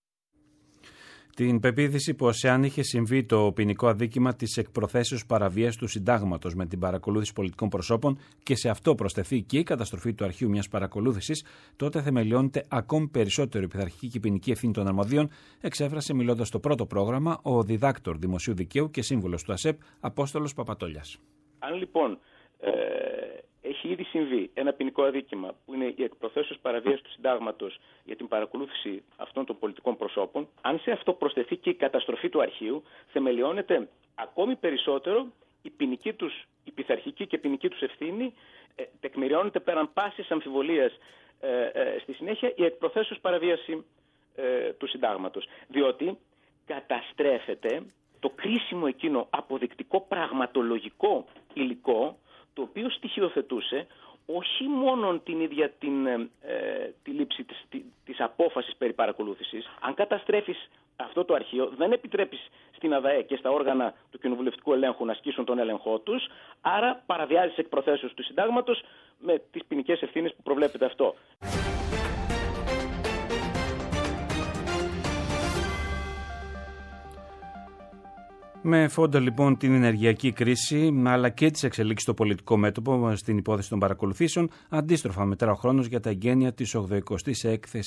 Την πεποίθηση πως εάν είχε συμβεί το ποινικό αδίκημα της εκπροθέσεως παραβίασης του συντάγματος με την παρακολούθηση πολιτικών προσώπων και σε αυτό προσθεθεί και η καταστροφή του αρχείου μιας παρακολούθησης, τότε θεμελιώνεται ακόμη περισσότερο η πειθαρχική και ποινική ευθύνη των αρμοδίων, εξέφρασε μιλώντας στο πρώτο πρόγραμμα ο διδάκτορ Δημοσίου Δικαίου και σύμβουλος του ΑΣΕΠ Απόστολος Παπατόλιας. Αν λοιπόν ε, έχει ήδη συμβεί ένα ποινικό αδίκημα που είναι η εκπροθέσεως παραβίαση του συντάγματος για την παρακολούθηση αυτών των πολιτικών προσώπων, αν σε αυτό προσθεθεί και η καταστροφή του αρχείου, θεμελιώνεται ακόμη περισσότερο η ποινική τους, η πειθαρχική και ποινική τους ευθύνη, ε, τεκμηριώνεται πέραν πάσης αμφιβολίας ε, ε, στη συνέχεια η εκπροθέσεως παραβίαση ε, του συντάγματος. Διότι καταστρέφεται το κρίσιμο εκείνο αποδεικτικό πραγματολογικό υλικό, το οποίο στοιχειοθετούσε όχι μόνο την ίδια την, ε, τη λήψη της, τη, της απόφασης περί παρακολούθησης. Αν καταστρέφεις αυτό το αρχείο, δεν επιτρέπεις στην ΑΔΑΕ και στα όργανα του κοινοβουλευτικού ελέγχου να ασκήσουν τον έλεγχό τους, άρα παραβιάζεις εκ προθέσεως του συντάγματος με τις ποινικές ευθύνες που προβλέπεται αυτό. Με φόντα λοιπόν την ενεργειακή κρίση αλλά και τις εξελίξεις στο πολιτικό μέτωπο στην υπόθεση των παρακολουθήσεων, αντίστροφα μετρά ο χρόνος για τα εγγένεια της ογδοηκοστής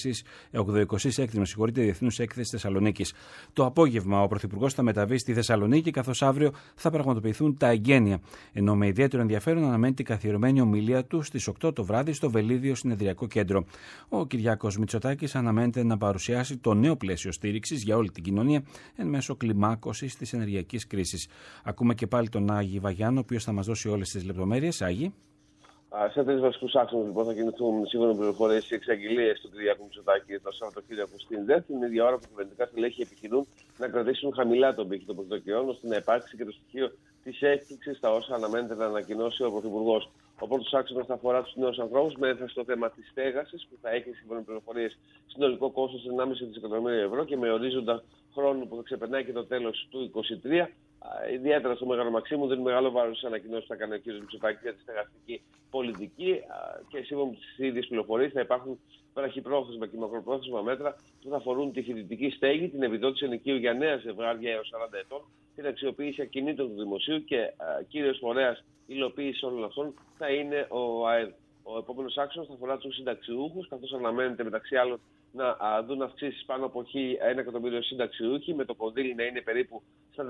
έκτη Διεθνούς Έκθεσης Θεσσαλονίκης. Το απόγευμα ο Πρωθυπουργός θα μεταβεί στη Θεσσαλονίκη, καθώς αύριο θα πραγματοποιηθούν τα εγγένεια. Ενώ με ιδιαίτερο ενδιαφέρον αναμένει η καθιερωμένη ομιλία του στις οκτώ το βράδυ στο Βελίδιο Συνεδριακό Κέντρο. Ο Κυριάκος Μητσοτάκης αναμένεται να παρουσιάσει το νέο πλαίσιο στήριξης για όλη την κοινωνία εν μέσω κλιμάκωσης της ενεργειακής κρίσης. Ακούμε και πάλι τον Άγη Βαγιάννο, ο οποίος θα μας δώσει όλες τις λεπτομέρειες. Άγη. Σε τρεις βασικούς άξονες λοιπόν θα κινηθούν σύμφωνα με πληροφορίες οι εξαγγελίες του Κυριάκου Μητσοτάκη το Σαββατοκύριακο στην ΔΕΘ. Την ίδια ώρα που κυβερνητικά στελέχη επιχειρούν να κρατήσουν χαμηλά τον πύχη των προσδοκιών, ώστε να υπάρξει και το στοιχείο της έκπληξης στα όσα αναμένεται να ανακοινώσει ο Πρωθυπουργός. Ο πρώτος άξονας θα αφορά τους νέους ανθρώπους με έμφαση στο θέμα της στέγασης, που θα έχει σύμφωνα με πληροφορίες συνολικό κόστος ενάμιση δισεκατομμύρια ευρώ και με ορίζοντα χρόνο που θα ξεπερνάει και το τέλος του είκοσι τρία. Ιδιαίτερα στο Μέγαρο Μαξίμου δίνει μεγάλο βάρος στις ανακοινώσεις που θα κάνει ο κ. Μητσοτάκης για τη στεγαστική πολιτική και σύμφωνα με τις ίδιες πληροφορίες θα υπάρχουν βραχυπρόθεσμα και μακροπρόθεσμα μέτρα που θα αφορούν τη φοιτητική στέγη, την επιδότηση ενοικίου για νέα ζευγάρια έως σαράντα ετών, την αξιοποίηση ακινήτων του δημοσίου και κύριος φορέας υλοποίηση όλων αυτών θα είναι ο ΑΕΔ. Ο επόμενος άξονας θα αφορά τους συνταξιούχους, καθώς αναμένεται μεταξύ άλλων να α, δουν αυξήσεις πάνω από ένα εκατομμύριο συνταξιούχοι, με το κονδύλι να είναι περίπου στα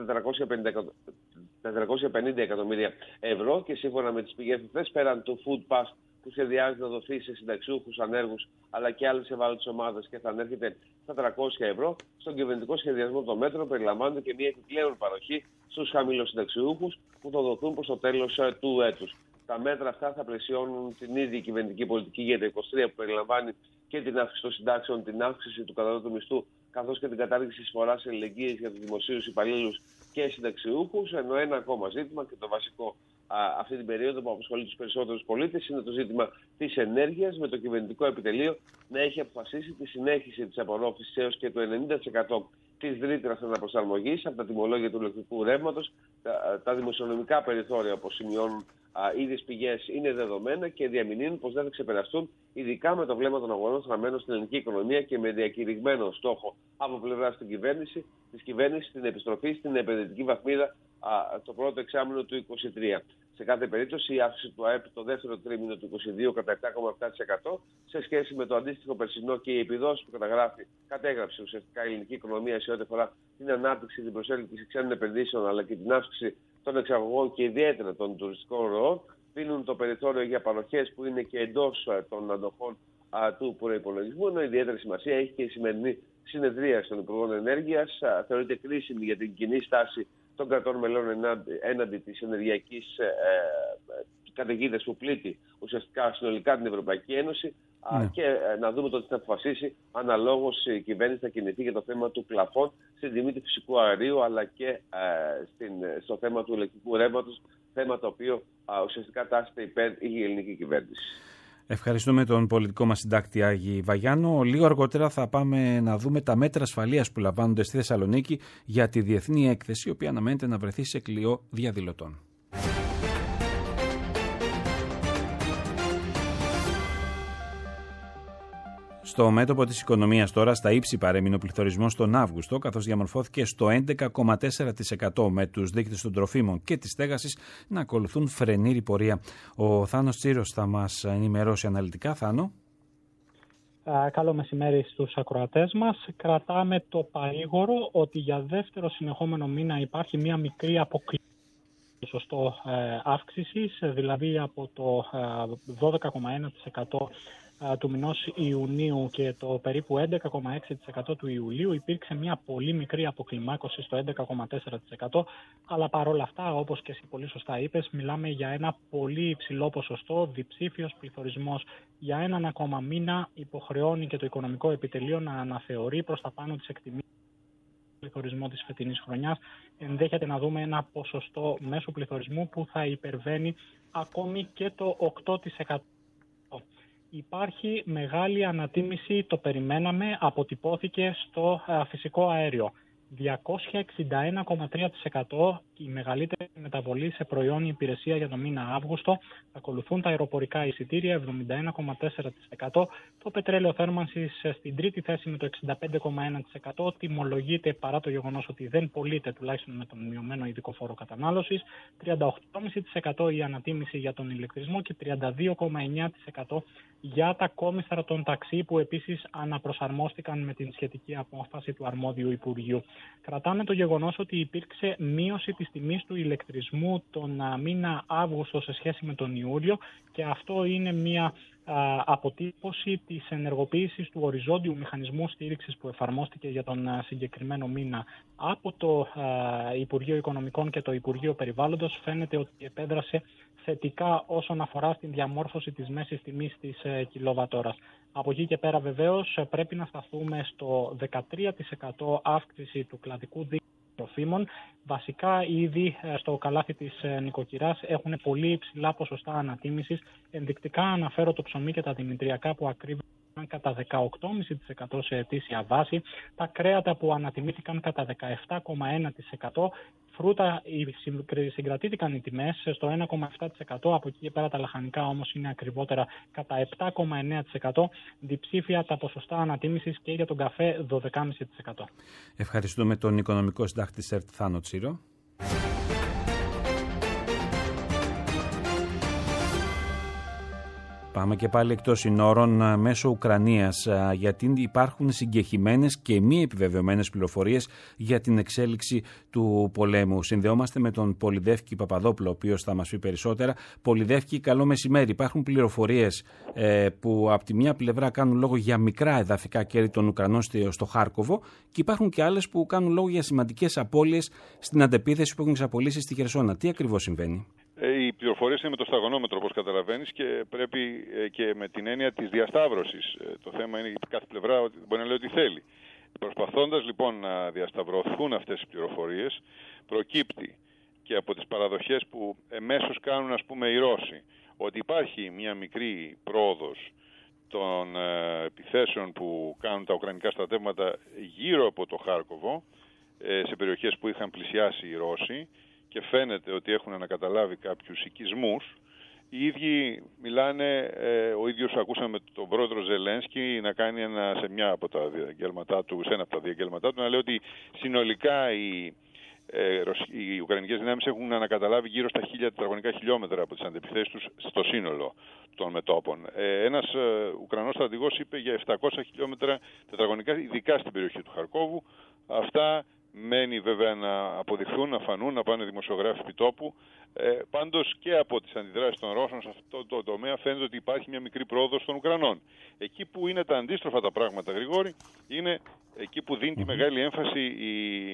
τετρακόσια πενήντα εκατομμύρια ευρώ και σύμφωνα με τις πηγές αυτές, πέραν του Food Pass που σχεδιάζεται να δοθεί σε συνταξιούχους, ανέργους αλλά και άλλες ευάλωτες ομάδες και θα ανέρχεται στα τριακόσια ευρώ, στον κυβερνητικό σχεδιασμό των μέτρων περιλαμβάνεται και μια επιπλέον παροχή στους χαμηλοσυνταξιούχους που θα δοθούν προς το τέλος του έτους. Τα μέτρα αυτά θα πλαισιώνουν την ίδια κυβερνητική πολιτική για το είκοσι τρία που περιλαμβάνει και την αύξηση των συντάξεων, την αύξηση του καταναλωτικού μισθού, καθώς και την κατάργηση εισφοράς αλληλεγγύης για τους δημοσίους υπαλλήλους και συνταξιούχους. Ενώ ένα ακόμα ζήτημα και το βασικό α, αυτή την περίοδο που απασχολεί τους περισσότερους πολίτες είναι το ζήτημα της ενέργειας, με το κυβερνητικό επιτελείο να έχει αποφασίσει τη συνέχιση της απορρόφησης έως και το ενενήντα τοις εκατό της ρήτρας αναπροσαρμογής από τα τιμολόγια του ηλεκτρικού ρεύματος. Τα, τα δημοσιονομικά περιθώρια, όπως σημειώνουν οι ίδιες πηγές, είναι δεδομένα και διαμηνύουν πως δεν θα ξεπεραστούν, ειδικά με το βλέμμα των αγορών στραμμένο στην ελληνική οικονομία και με διακηρυγμένο στόχο από πλευράς της κυβέρνησης, της κυβέρνησης την επιστροφή στην επενδυτική βαθμίδα α, το πρώτο εξάμηνο του είκοσι τρία. Σε κάθε περίπτωση, η αύξηση του ΑΕΠ το δεύτερο τρίμηνο του είκοσι δύο κατά επτά κόμμα επτά τοις εκατό σε σχέση με το αντίστοιχο περσινό και οι επιδόσεις που καταγράφει, κατέγραψε ουσιαστικά η ελληνική οικονομία σε ό,τι αφορά την ανάπτυξη, την προσέλκυση ξένων επενδύσεων αλλά και την αύξηση των εξαγωγών και ιδιαίτερα των τουριστικών ροών, δίνουν το περιθώριο για παροχές που είναι και εντός των αντοχών α, του προϋπολογισμού, ενώ ιδιαίτερη σημασία έχει και η σημερινή συνεδρία των Υπουργών Ενέργειας. Α, θεωρείται κρίσιμη για την κοινή στάση των κρατών μελών έναντι, έναντι της ενεργειακής ε, ε, καταιγίδας που πλήττει ουσιαστικά συνολικά την Ευρωπαϊκή Ένωση. Ναι. Και ε, να δούμε το τι θα αποφασίσει. Αναλόγως η κυβέρνηση θα κινηθεί για το θέμα του πλαφών στην τιμή του φυσικού αερίου αλλά και ε, στην, στο θέμα του ηλεκτρικού ρεύματος, θέμα το οποίο ε, ουσιαστικά τάσσεται υπέρ η ελληνική κυβέρνηση. Ευχαριστούμε τον πολιτικό μας συντάκτη Άγη Βαγιάννο. Λίγο αργότερα θα πάμε να δούμε τα μέτρα ασφαλείας που λαμβάνονται στη Θεσσαλονίκη για τη διεθνή έκθεση, η οποία αναμένεται να βρεθεί σε κλειό διαδηλωτών. Στο μέτωπο της οικονομίας τώρα, στα ύψη παρέμεινε ο πληθωρισμός τον Αύγουστο, καθώς διαμορφώθηκε στο έντεκα κόμμα τέσσερα τοις εκατό, με τους δείκτες των τροφίμων και της στέγασης να ακολουθούν φρενήρη πορεία. Ο Θάνος Τσίρος θα μας ενημερώσει αναλυτικά. Θάνο. Καλό μεσημέρι στους ακροατές μας. Κρατάμε το παρήγορο ότι για δεύτερο συνεχόμενο μήνα υπάρχει μια μικρή αποκλίση ποσοστό αύξησης, δηλαδή από το δώδεκα κόμμα ένα τοις εκατό του μηνός Ιουνίου και το περίπου έντεκα κόμμα έξι τοις εκατό του Ιουλίου υπήρξε μια πολύ μικρή αποκλιμάκωση στο έντεκα κόμμα τέσσερα τοις εκατό, αλλά παρόλα αυτά, όπως και εσύ πολύ σωστά είπες, μιλάμε για ένα πολύ υψηλό ποσοστό, διψήφιος πληθωρισμός. Για έναν ακόμα μήνα υποχρεώνει και το Οικονομικό Επιτελείο να αναθεωρεί προς τα πάνω τις εκτιμήσεις του πληθωρισμού της φετινής χρονιάς. Ενδέχεται να δούμε ένα ποσοστό μέσου πληθωρισμού που θα υπερβαίνει ακόμη και το οκτώ τοις εκατό. Υπάρχει μεγάλη ανατίμηση, το περιμέναμε, αποτυπώθηκε στο α, φυσικό αέριο. διακόσια εξήντα ένα κόμμα τρία τοις εκατό, η μεγαλύτερη μεταβολή σε προϊόν υπηρεσία για το μήνα Αύγουστο. Ακολουθούν τα αεροπορικά εισιτήρια, εβδομήντα ένα κόμμα τέσσερα τοις εκατό. Το πετρέλαιο θέρμανσης στην τρίτη θέση με το εξήντα πέντε κόμμα ένα τοις εκατό. Τιμολογείται παρά το γεγονός ότι δεν πωλείται, τουλάχιστον με τον μειωμένο ειδικό φόρο κατανάλωσης. τριάντα οκτώ κόμμα πέντε τοις εκατό η ανατίμηση για τον ηλεκτρισμό και τριάντα δύο κόμμα εννέα τοις εκατό για τα κόμιστρα των ταξί, που επίσης αναπροσαρμόστηκαν με την σχετική απόφαση του αρμόδιου Υπουργείου. Κρατάμε το γεγονός ότι υπήρξε μείωση της τιμής του ηλεκτρισμού τον μήνα Αύγουστο σε σχέση με τον Ιούλιο και αυτό είναι μια α, αποτύπωση της ενεργοποίησης του οριζόντιου μηχανισμού στήριξης που εφαρμόστηκε για τον α, συγκεκριμένο μήνα από το α, Υπουργείο Οικονομικών και το Υπουργείο Περιβάλλοντος. Φαίνεται ότι επέδρασε θετικά όσον αφορά στην διαμόρφωση της μέσης τιμής της ε, κιλοβατόρας. Από εκεί και πέρα βεβαίως πρέπει να σταθούμε στο δεκατρία τοις εκατό αύξηση του κλαδικού δίκτυου τροφίμων. Βασικά ήδη στο καλάθι της νοικοκυράς έχουν πολύ υψηλά ποσοστά ανατίμησης. Ενδεικτικά αναφέρω το ψωμί και τα δημητριακά που ακρίβουν ανατιμήθηκαν κατά δεκαοκτώ κόμμα πέντε τοις εκατό σε ετήσια βάση. Τα κρέατα που ανατιμήθηκαν κατά δεκαεπτά κόμμα ένα τοις εκατό. Φρούτα συγκρατήθηκαν οι τιμές στο ένα κόμμα επτά τοις εκατό. Από εκεί και πέρα τα λαχανικά όμως είναι ακριβότερα κατά επτά κόμμα εννέα τοις εκατό. Διψήφια τα ποσοστά ανατίμησης και για τον καφέ δώδεκα κόμμα πέντε τοις εκατό. Ευχαριστούμε τον οικονομικό συντάκτη ΣΕΡΤ Θάνο Τσίρο. Πάμε και πάλι εκτός συνόρων μέσω Ουκρανίας, γιατί υπάρχουν συγκεχημένες και μη επιβεβαιωμένες πληροφορίες για την εξέλιξη του πολέμου. Συνδεόμαστε με τον Πολυδεύκη Παπαδόπουλο, ο οποίος θα μας πει περισσότερα. Πολυδεύκη, καλό μεσημέρι. Υπάρχουν πληροφορίες ε, που από τη μια πλευρά κάνουν λόγο για μικρά εδαφικά κέρδη των Ουκρανών στο Χάρκοβο και υπάρχουν και άλλες που κάνουν λόγο για σημαντικές απώλειες στην αντεπίθεση που έχουν εξαπολύσει στη Χερσόνα. Τι ακριβώς συμβαίνει? Οι πληροφορίες είναι με το σταγονόμετρο, όπως καταλαβαίνεις, και πρέπει και με την έννοια της διασταύρωσης. Το θέμα είναι ότι κάθε πλευρά μπορεί να λέει ό,τι θέλει. Προσπαθώντας λοιπόν να διασταυρωθούν αυτές οι πληροφορίες, προκύπτει και από τις παραδοχές που εμέσως κάνουν, ας πούμε, οι Ρώσοι, ότι υπάρχει μια μικρή πρόοδος των ε, επιθέσεων που κάνουν τα ουκρανικά στρατεύματα γύρω από το Χάρκοβο, ε, σε περιοχές που είχαν πλησιάσει οι Ρώσοι, και φαίνεται ότι έχουν ανακαταλάβει κάποιους οικισμούς. Οι ίδιοι μιλάνε, ε, ο ίδιος ακούσαμε τον πρόεδρο Ζελένσκι να κάνει ένα, σε, μια από τα διαγγέλματά του, σε ένα από τα διαγγέλματά του, να λέει ότι συνολικά οι, ε, οι Ουκρανικές δυνάμεις έχουν ανακαταλάβει γύρω στα χίλια τετραγωνικά χιλιόμετρα από τις αντεπιθέσεις τους στο σύνολο των μετώπων. Ε, ένας ε, Ουκρανός στρατηγός είπε για επτακόσια χιλιόμετρα τετραγωνικά, ειδικά στην περιοχή του Χαρκόβου. Αυτά μένει βέβαια να αποδειχθούν, να φανούν, να πάνε δημοσιογράφοι επιτόπου. Ε, πάντως και από τις αντιδράσεις των Ρώσων σε αυτό το τομέα φαίνεται ότι υπάρχει μια μικρή πρόοδος των Ουκρανών. Εκεί που είναι τα αντίστροφα τα πράγματα, Γρηγόρη, είναι εκεί που δίνει τη μεγάλη έμφαση η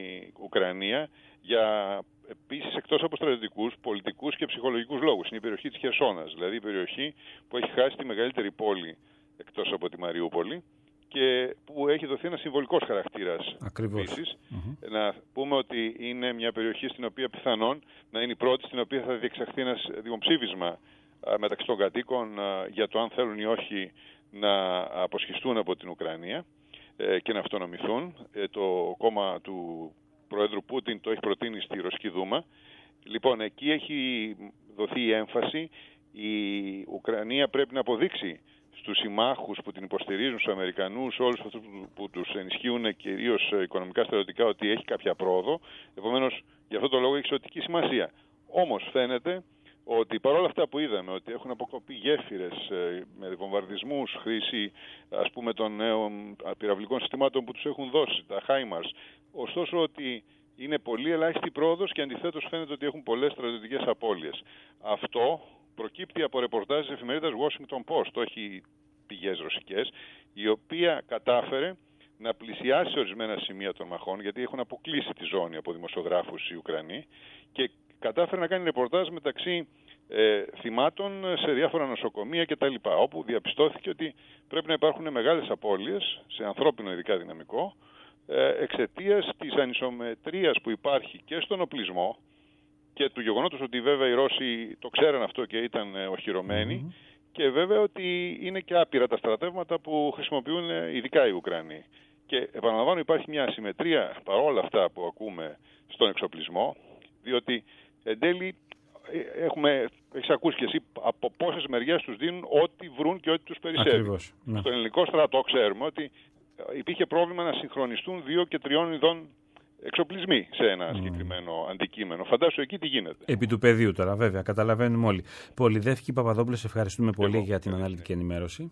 Ουκρανία για επίσης εκτός από στρατιωτικούς, πολιτικούς και ψυχολογικούς λόγους. Είναι η περιοχή της Χερσόνας, δηλαδή η περιοχή που έχει χάσει τη μεγαλύτερη πόλη εκτός από τη Μαριούπολη και που έχει δοθεί ένα συμβολικός χαρακτήρας. Επίσης, mm-hmm. να πούμε ότι είναι μια περιοχή στην οποία πιθανόν να είναι η πρώτη στην οποία θα διεξαχθεί ένα δημοψήφισμα μεταξύ των κατοίκων για το αν θέλουν ή όχι να αποσχιστούν από την Ουκρανία και να αυτονομηθούν. Το κόμμα του Προέδρου Πούτιν το έχει προτείνει στη Ρωσική Δούμα. Λοιπόν, εκεί έχει δοθεί η έμφαση. Η Ουκρανία πρέπει να αποδείξει στους συμμάχους που την υποστηρίζουν, στους Αμερικανούς, όλους αυτούς που τους ενισχύουν κυρίως οικονομικά, στρατιωτικά, ότι έχει κάποια πρόοδο. Επομένως, γι' αυτό το λόγο έχει ζωτική σημασία. Όμως φαίνεται ότι παρόλα αυτά που είδαμε, ότι έχουν αποκοπεί γέφυρες με βομβαρδισμούς, χρήση ας πούμε των νέων πυραυλικών συστημάτων που τους έχουν δώσει, τα χάιμαρς, ωστόσο ότι είναι πολύ ελάχιστη πρόοδος και αντιθέτως φαίνεται ότι έχουν πολλές στρατιωτικές απώλειες. Αυτό προκύπτει από ρεπορτάζ της εφημερίδας Washington Post, το έχει πηγές ρωσικές, η οποία κατάφερε να πλησιάσει σε ορισμένα σημεία των μαχών, γιατί έχουν αποκλείσει τη ζώνη από δημοσιογράφους οι Ουκρανοί, και κατάφερε να κάνει ρεπορτάζ μεταξύ ε, θυμάτων σε διάφορα νοσοκομεία κτλ. Όπου διαπιστώθηκε ότι πρέπει να υπάρχουν μεγάλες απώλειες σε ανθρώπινο ειδικά δυναμικό, ε, εξαιτίας της ανισομετρίας που υπάρχει και στον οπλισμό και του γεγονότος ότι βέβαια οι Ρώσοι το ξέραν αυτό και ήταν ε, οχυρωμένοι, mm-hmm. και βέβαια ότι είναι και άπειρα τα στρατεύματα που χρησιμοποιούν ε, ειδικά οι Ουκρανοί. Και επαναλαμβάνω, υπάρχει μια ασυμμετρία παρόλα αυτά που ακούμε στον εξοπλισμό, διότι εν τέλει έχουμε, έχεις ακούσει και εσύ από πόσες μεριές τους δίνουν ό,τι βρουν και ό,τι τους περισσεύει. Ακριβώς, ναι. Στον ελληνικό στρατό ξέρουμε ότι υπήρχε πρόβλημα να συγχρονιστούν δύο και τριών ειδών εξοπλισμοί σε ένα mm. συγκεκριμένο αντικείμενο. Φαντάσου εκεί τι γίνεται. Επί του πεδίου τώρα, βέβαια, καταλαβαίνουμε όλοι. Πολυδεύκη Παπαδόπουλε, σε ευχαριστούμε πολύ Εγώ, για την αναλυτική ενημέρωση.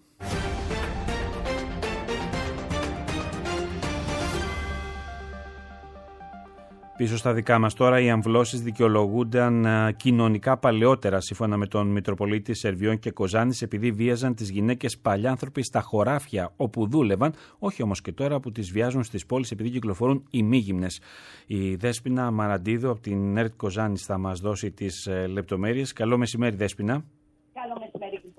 Πίσω στα δικά μας τώρα, οι αμβλώσεις δικαιολογούνταν κοινωνικά παλαιότερα, σύμφωνα με τον Μητροπολίτη Σερβιών και Κοζάνης, επειδή βίαζαν τις γυναίκες παλιάνθρωποι στα χωράφια όπου δούλευαν, όχι όμως και τώρα που τις βιάζουν στις πόλεις επειδή κυκλοφορούν ημίγυμνες. Η Δέσποινα Μαραντίδου από την ΕΡΤ Κοζάνης θα μας δώσει τις λεπτομέρειες. Καλό μεσημέρι, Δέσποινα. Καλό μεσημέρι, κύριε.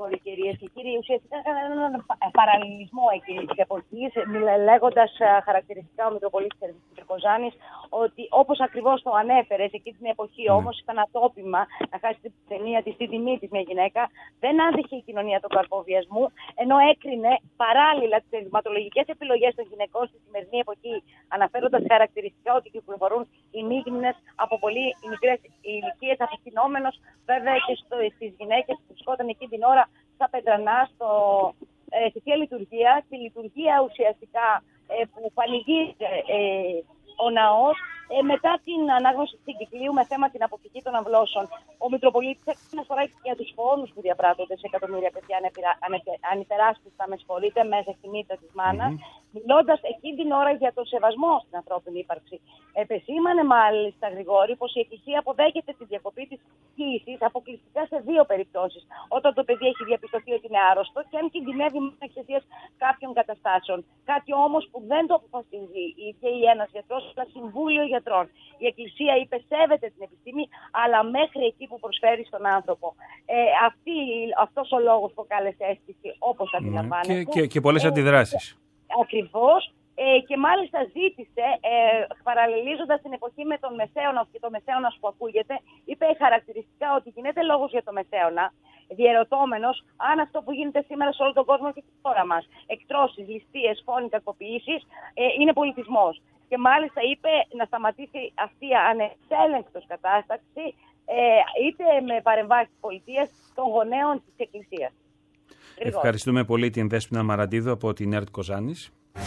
κυρίες και κύριοι, ουσιαστικά έκαναν έναν παραλληλισμό εκείνη τη εποχή, λέγοντας χαρακτηριστικά ο Μητροπολίτης Τρικοζάνης ότι όπως ακριβώς το ανέφερε, εκείνη την εποχή mm. όμως ήταν ατόπιμα να χάσει την ταινία της, τη τιμή της μια γυναίκα, δεν άντυχε η κοινωνία του καρποβιασμού, ενώ έκρινε παράλληλα τις ενδυματολογικές επιλογές των γυναικών στη σημερινή εποχή, αναφέροντας χαρακτηριστικά ότι κυκλοφορούν οι μείγνινες από πολύ μικρές ηλικίες, απευθυνόμενος βέβαια και στις γυναίκες που βρισκόταν εκείνη την ώρα στα Πετρανά, στο, ε, στη Θεία Λειτουργία, στη λειτουργία ουσιαστικά ε, που πανηγύριζε ε, ο ναός ε, μετά την ανάγνωση της εγκυκλίου με θέμα την αποφυγή των αμβλώσεων. Ο Μητροπολίτης έκανε φορά για τους φόνους που διαπράττονται σε εκατομμύρια παιδιά ανυπεράσπιστα, με συγχωρείτε, μέσα στη μύτα της μάνας, mm-hmm. μιλώντας εκείνη την ώρα για το σεβασμό στην ανθρώπινη ύπαρξη. Επεσήμανε μάλιστα, Γρηγόρη, πως η Εκκλησία αποδέχεται τη διακοπή της ποίησης αποκλειστικά σε δύο περιπτώσεις. Όταν το παιδί έχει διαπιστωθεί ότι είναι άρρωστο και αν κινδυνεύει με εξαιτίας κάποιων καταστάσεων. Κάτι όμως που δεν το αποφασίζει η ίδια ή ένας γιατρός, αλλά συμβούλιο γιατρών. Η Εκκλησία υπεσέβεται την επιστήμη, αλλά μέχρι εκεί που προσφέρει στον άνθρωπο. Ε, αυτή, αυτός ο λόγος που κάλεσε αίσθηση, όπως αντιλαμβάνεται. Και, και, και πολλές αντιδράσεις. Ακριβώς. Ε, και μάλιστα ζήτησε, ε, παραλληλίζοντας την εποχή με τον Μεσαίωνα και το Μεσαίωνα που ακούγεται, είπε χαρακτηριστικά ότι γίνεται λόγος για το Μεσαίωνα, διερωτώμενος αν αυτό που γίνεται σήμερα σε όλο τον κόσμο και στη χώρα μας, εκτρώσεις, ληστείες, φόνοι, κακοποιήσεις, ε, είναι πολιτισμός. Και μάλιστα είπε να σταματήσει αυτή η ανεξέλεγκτος κατάσταση, ε, είτε με παρεμβάσεις της πολιτείας, των γονέων της Εκκλησίας. Ευχαριστούμε πολύ την Δέσποινα Μαραντίδου από την ΕΡΤ Κοζάνης.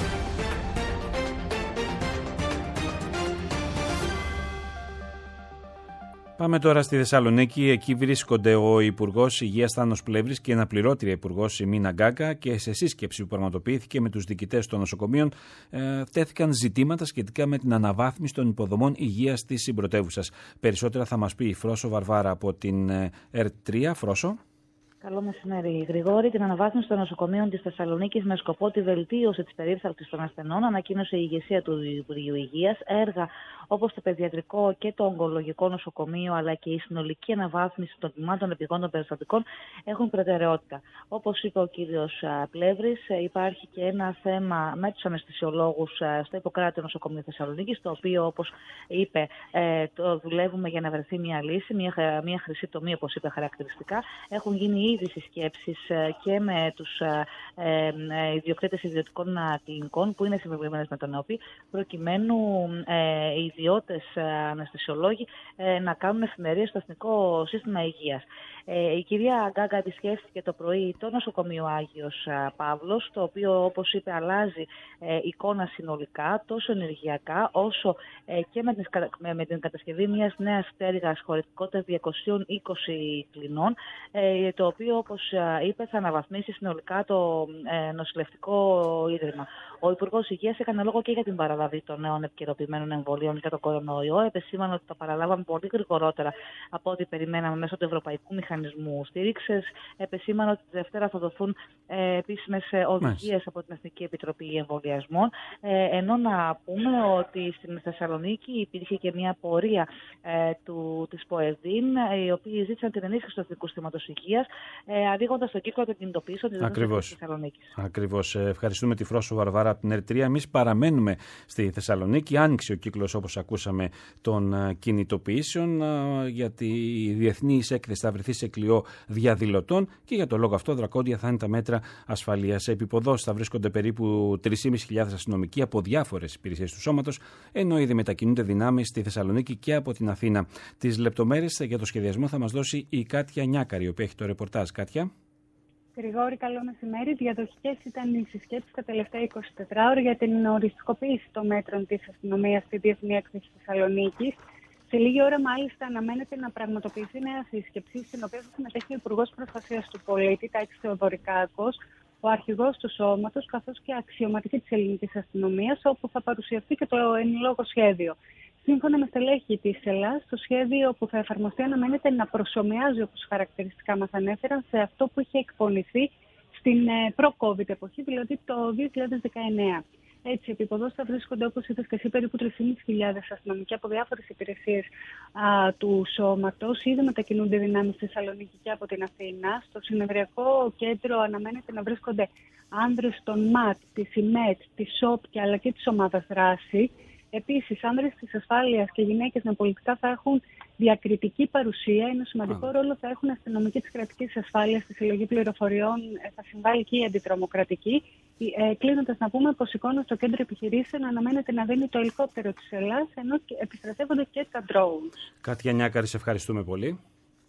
Πάμε τώρα στη Θεσσαλονίκη. Εκεί βρίσκονται ο Υπουργός Υγείας Θάνος Πλεύρης και η αναπληρώτρια Υπουργός η Μίνα Γκάγκα και σε σύσκεψη που πραγματοποιήθηκε με τους διοικητές των νοσοκομείων ε, τέθηκαν ζητήματα σχετικά με την αναβάθμιση των υποδομών υγείας της πρωτεύουσας. Περισσότερα θα μας πει η Φρόσο Βαρβάρα από την ΕΡΤ τρία. Φρόσο. Καλό μεσημέρι, Γρηγόρη. Την αναβάθμιση των νοσοκομείων της Θεσσαλονίκης με σκοπό τη βελτίωση της περίθαλψης των ασθενών ανακοίνωσε η ηγεσία του Υπουργείου Υγείας. Έργα όπως το παιδιατρικό και το ογκολογικό νοσοκομείο, αλλά και η συνολική αναβάθμιση των τμήματων επιγόντων περιστατικών έχουν προτεραιότητα. Όπως είπε ο κύριος Πλεύρης, υπάρχει και ένα θέμα με τους αναισθησιολόγους στο Ιπποκράτειο Νοσοκομείο Θεσσαλονίκης, το οποίο, όπως είπε, το δουλεύουμε για να βρεθεί μια λύση, μια, μια χρυσή τομή, όπως είπε χαρακτηριστικά. Έχουν γίνει ήδη συσκέψεις και με τους ε, ε, ιδιοκτήτες ιδιωτικών κλινικών που είναι συμβεβλημένες με τον ΕΟΠΗ, προκειμένου ε, οι ιδιώτες αναισθησιολόγοι ε, να κάνουν εφημερίες στο Εθνικό Σύστημα Υγείας. Ε, η κυρία Γκάγκα επισκέφθηκε το πρωί το νοσοκομείο Άγιος Παύλος, το οποίο, όπως είπε, αλλάζει ε, εικόνα συνολικά, τόσο ενεργειακά, όσο ε, και με την, με, με την κατασκευή μιας νέας πτέρυγας χωρητικότητας διακόσια είκοσι κλινών, ε, το οποίο, όπως είπε, θα αναβαθμίσει συνολικά το ε, νοσηλευτικό ίδρυμα. Ο Υπουργός Υγείας έκανε λόγο και για την παραλαβή των νέων επικαιροποιημένων εμβολίων για τον κορονοϊό. Επεσήμανε ότι τα παραλάβαμε πολύ γρηγορότερα από ό,τι περιμέναμε μέσω του Ευρωπαϊκού Μηχανισμού Στήριξης. Επεσήμανε ότι τη Δευτέρα θα δοθούν ε, επίσημες οδηγίες από την Εθνική Επιτροπή Εμβολιασμών. Ε, ενώ να πούμε ότι στην Θεσσαλονίκη υπήρχε και μια πορεία ε, του, της ΠΟΕΔΗΝ, οι οποίοι ζήτησαν την ενίσχυση του Εθνικού Συστήματος Υγείας, ε, ανοίγοντας τον κύκλο των κινητοποιήσεων της Θεσσαλονίκης. Ακριβώς. Ευχαριστούμε τη Φρόσο Βαρβάρα από την ΕΡΤ τρία. Εμείς παραμένουμε στη Θεσσαλονίκη. Άνοιξε ο κύκλος, όπως ακούσαμε, των κινητοποιήσεων, γιατί η διεθνής έκθεση θα βρεθεί σε κλειό διαδηλωτών και για το λόγο αυτό δρακόντια θα είναι τα μέτρα ασφαλείας. Σε επιποδός θα βρίσκονται περίπου τρεις χιλιάδες πεντακόσιοι αστυνομικοί από διάφορες υπηρεσίες του σώματος, ενώ ήδη μετακινούνται δυνάμεις στη Θεσσαλονίκη και από την Αθήνα. Τις λεπτομέρειες για το σχεδιασμό θα μας δώσει η Κάτια Νιάκαρη, η οποία έχει το ρεπορτάζ. Κάτια. Γρηγόρη, καλό μεσημέρι. Διαδοχικές ήταν οι συσκέψεις τα τελευταία εικοσιτέσσερις ώρες για την οριστικοποίηση των μέτρων της αστυνομίας στη Διεθνή Έκθεση Θεσσαλονίκης. Σε λίγη ώρα, μάλιστα, αναμένεται να πραγματοποιηθεί νέα σύσκεψη, στην οποία θα συμμετέχει ο Υπουργός Προστασίας του Πολίτη, Τάκης Θεοδωρικάκος, ο αρχηγός του σώματος, καθώς και αξιωματικοί της ελληνικής αστυνομίας, όπου θα παρουσιαστεί και το εν λόγω σχέδιο. Σύμφωνα με στελέχη της ΕΛΑΣ, το σχέδιο που θα εφαρμοστεί αναμένεται να προσομοιάζει, όπως χαρακτηριστικά μας ανέφεραν, σε αυτό που είχε εκπονηθεί στην προ-COVID εποχή, δηλαδή το δύο χιλιάδες δεκαεννέα. Έτσι, επί ποδόστα βρίσκονται, όπως είπες και εσύ, περίπου τρεις χιλιάδες πεντακόσιοι αστυνομικοί από διάφορες υπηρεσίες α, του σώματος. Ήδη μετακινούνται δυνάμεις στη Θεσσαλονίκη και από την Αθήνα. Στο συνεδριακό κέντρο αναμένεται να βρίσκονται άνδρες των ΜΑΤ, της ΙΜΕΤ, της ΣΟΠΚΙ αλλά και της ομάδας δράση. Επίσης, άνδρες της ασφάλειας και γυναίκες νεοπολιτικά θα έχουν διακριτική παρουσία. Ένα σημαντικό ρόλο θα έχουν αστυνομικοί της κρατικής ασφάλειας στη συλλογή πληροφοριών. Θα συμβάλλει και η αντιτρομοκρατική. Ε, Κλείνοντας, να πούμε πως εικόνα στο κέντρο επιχειρήσεων αναμένεται να δίνει το ελικόπτερο της Ελλάδας, ενώ επιστρατεύονται και τα drones. Κάτια Νιάκαρη, σε ευχαριστούμε πολύ.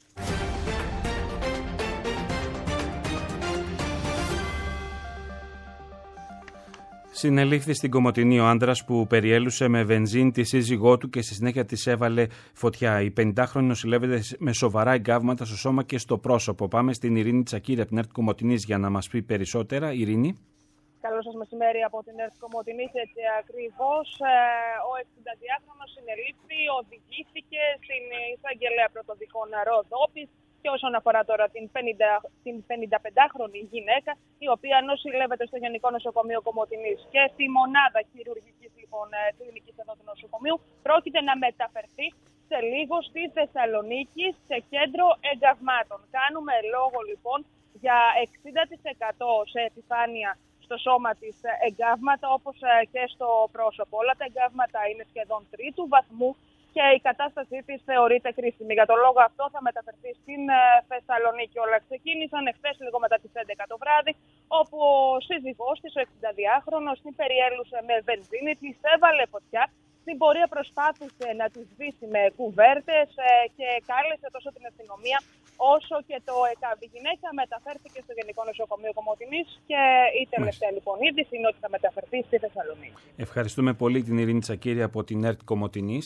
Συνελήφθη στην Κομοτηνή ο άντρας που περιέλουσε με βενζίνη τη σύζυγό του και στη συνέχεια της έβαλε φωτιά. Η πενηντάχρονη νοσηλεύεται με σοβαρά εγκάβματα στο σώμα και στο πρόσωπο. Πάμε στην Ειρήνη Τσακύρη από την ΕΡΤ Κομοτηνής για να μας πει περισσότερα. Ειρήνη. Καλό σας μεσημέρι από την ΕΡΤ Κομοτηνής. Έτσι ακριβώς, ο εξηνταδυάχρονος συνελήφθη, οδηγήθηκε στην εισαγγελέα πρωτοδικών Ροδόπης. Και όσον αφορά τώρα την, πενήντα, την πενηνταπεντάχρονη γυναίκα, η οποία νοσηλεύεται στο Γενικό Νοσοκομείο Κομοτηνής και στη μονάδα χειρουργικής λοιπόν, κλινικής εδώ του νοσοκομείου, πρόκειται να μεταφερθεί σε λίγο στη Θεσσαλονίκη σε κέντρο εγκαυμάτων. Κάνουμε λόγο λοιπόν για εξήντα τοις εκατό σε επιφάνεια στο σώμα της εγκαύματα, όπως και στο πρόσωπο. Όλα τα εγκαύματα είναι σχεδόν τρίτου βαθμού και η κατάστασή της θεωρείται κρίσιμη. Για τον λόγο αυτό θα μεταφερθεί στην Θεσσαλονίκη. Όλα ξεκίνησαν εχθές λίγο μετά τις έντεκα το βράδυ, όπου ο σύζυγός της, ο εξηνταδυάχρονος, την περιέλουσε με βενζίνη, της έβαλε φωτιά. Στην πορεία προσπάθησε να τη σβήσει με κουβέρτες και κάλεσε τόσο την αστυνομία όσο και το ΕΚΑΒ. Η γυναίκα μεταφέρθηκε στο Γενικό Νοσοκομείο Κομοτηνής και η τελευταία λοιπόν είδηση είναι ότι θα μεταφερθεί στη Θεσσαλονίκη. Ευχαριστούμε πολύ την Ειρήνη Τσακύρη από την ΕΡΤ Κομοτηνής.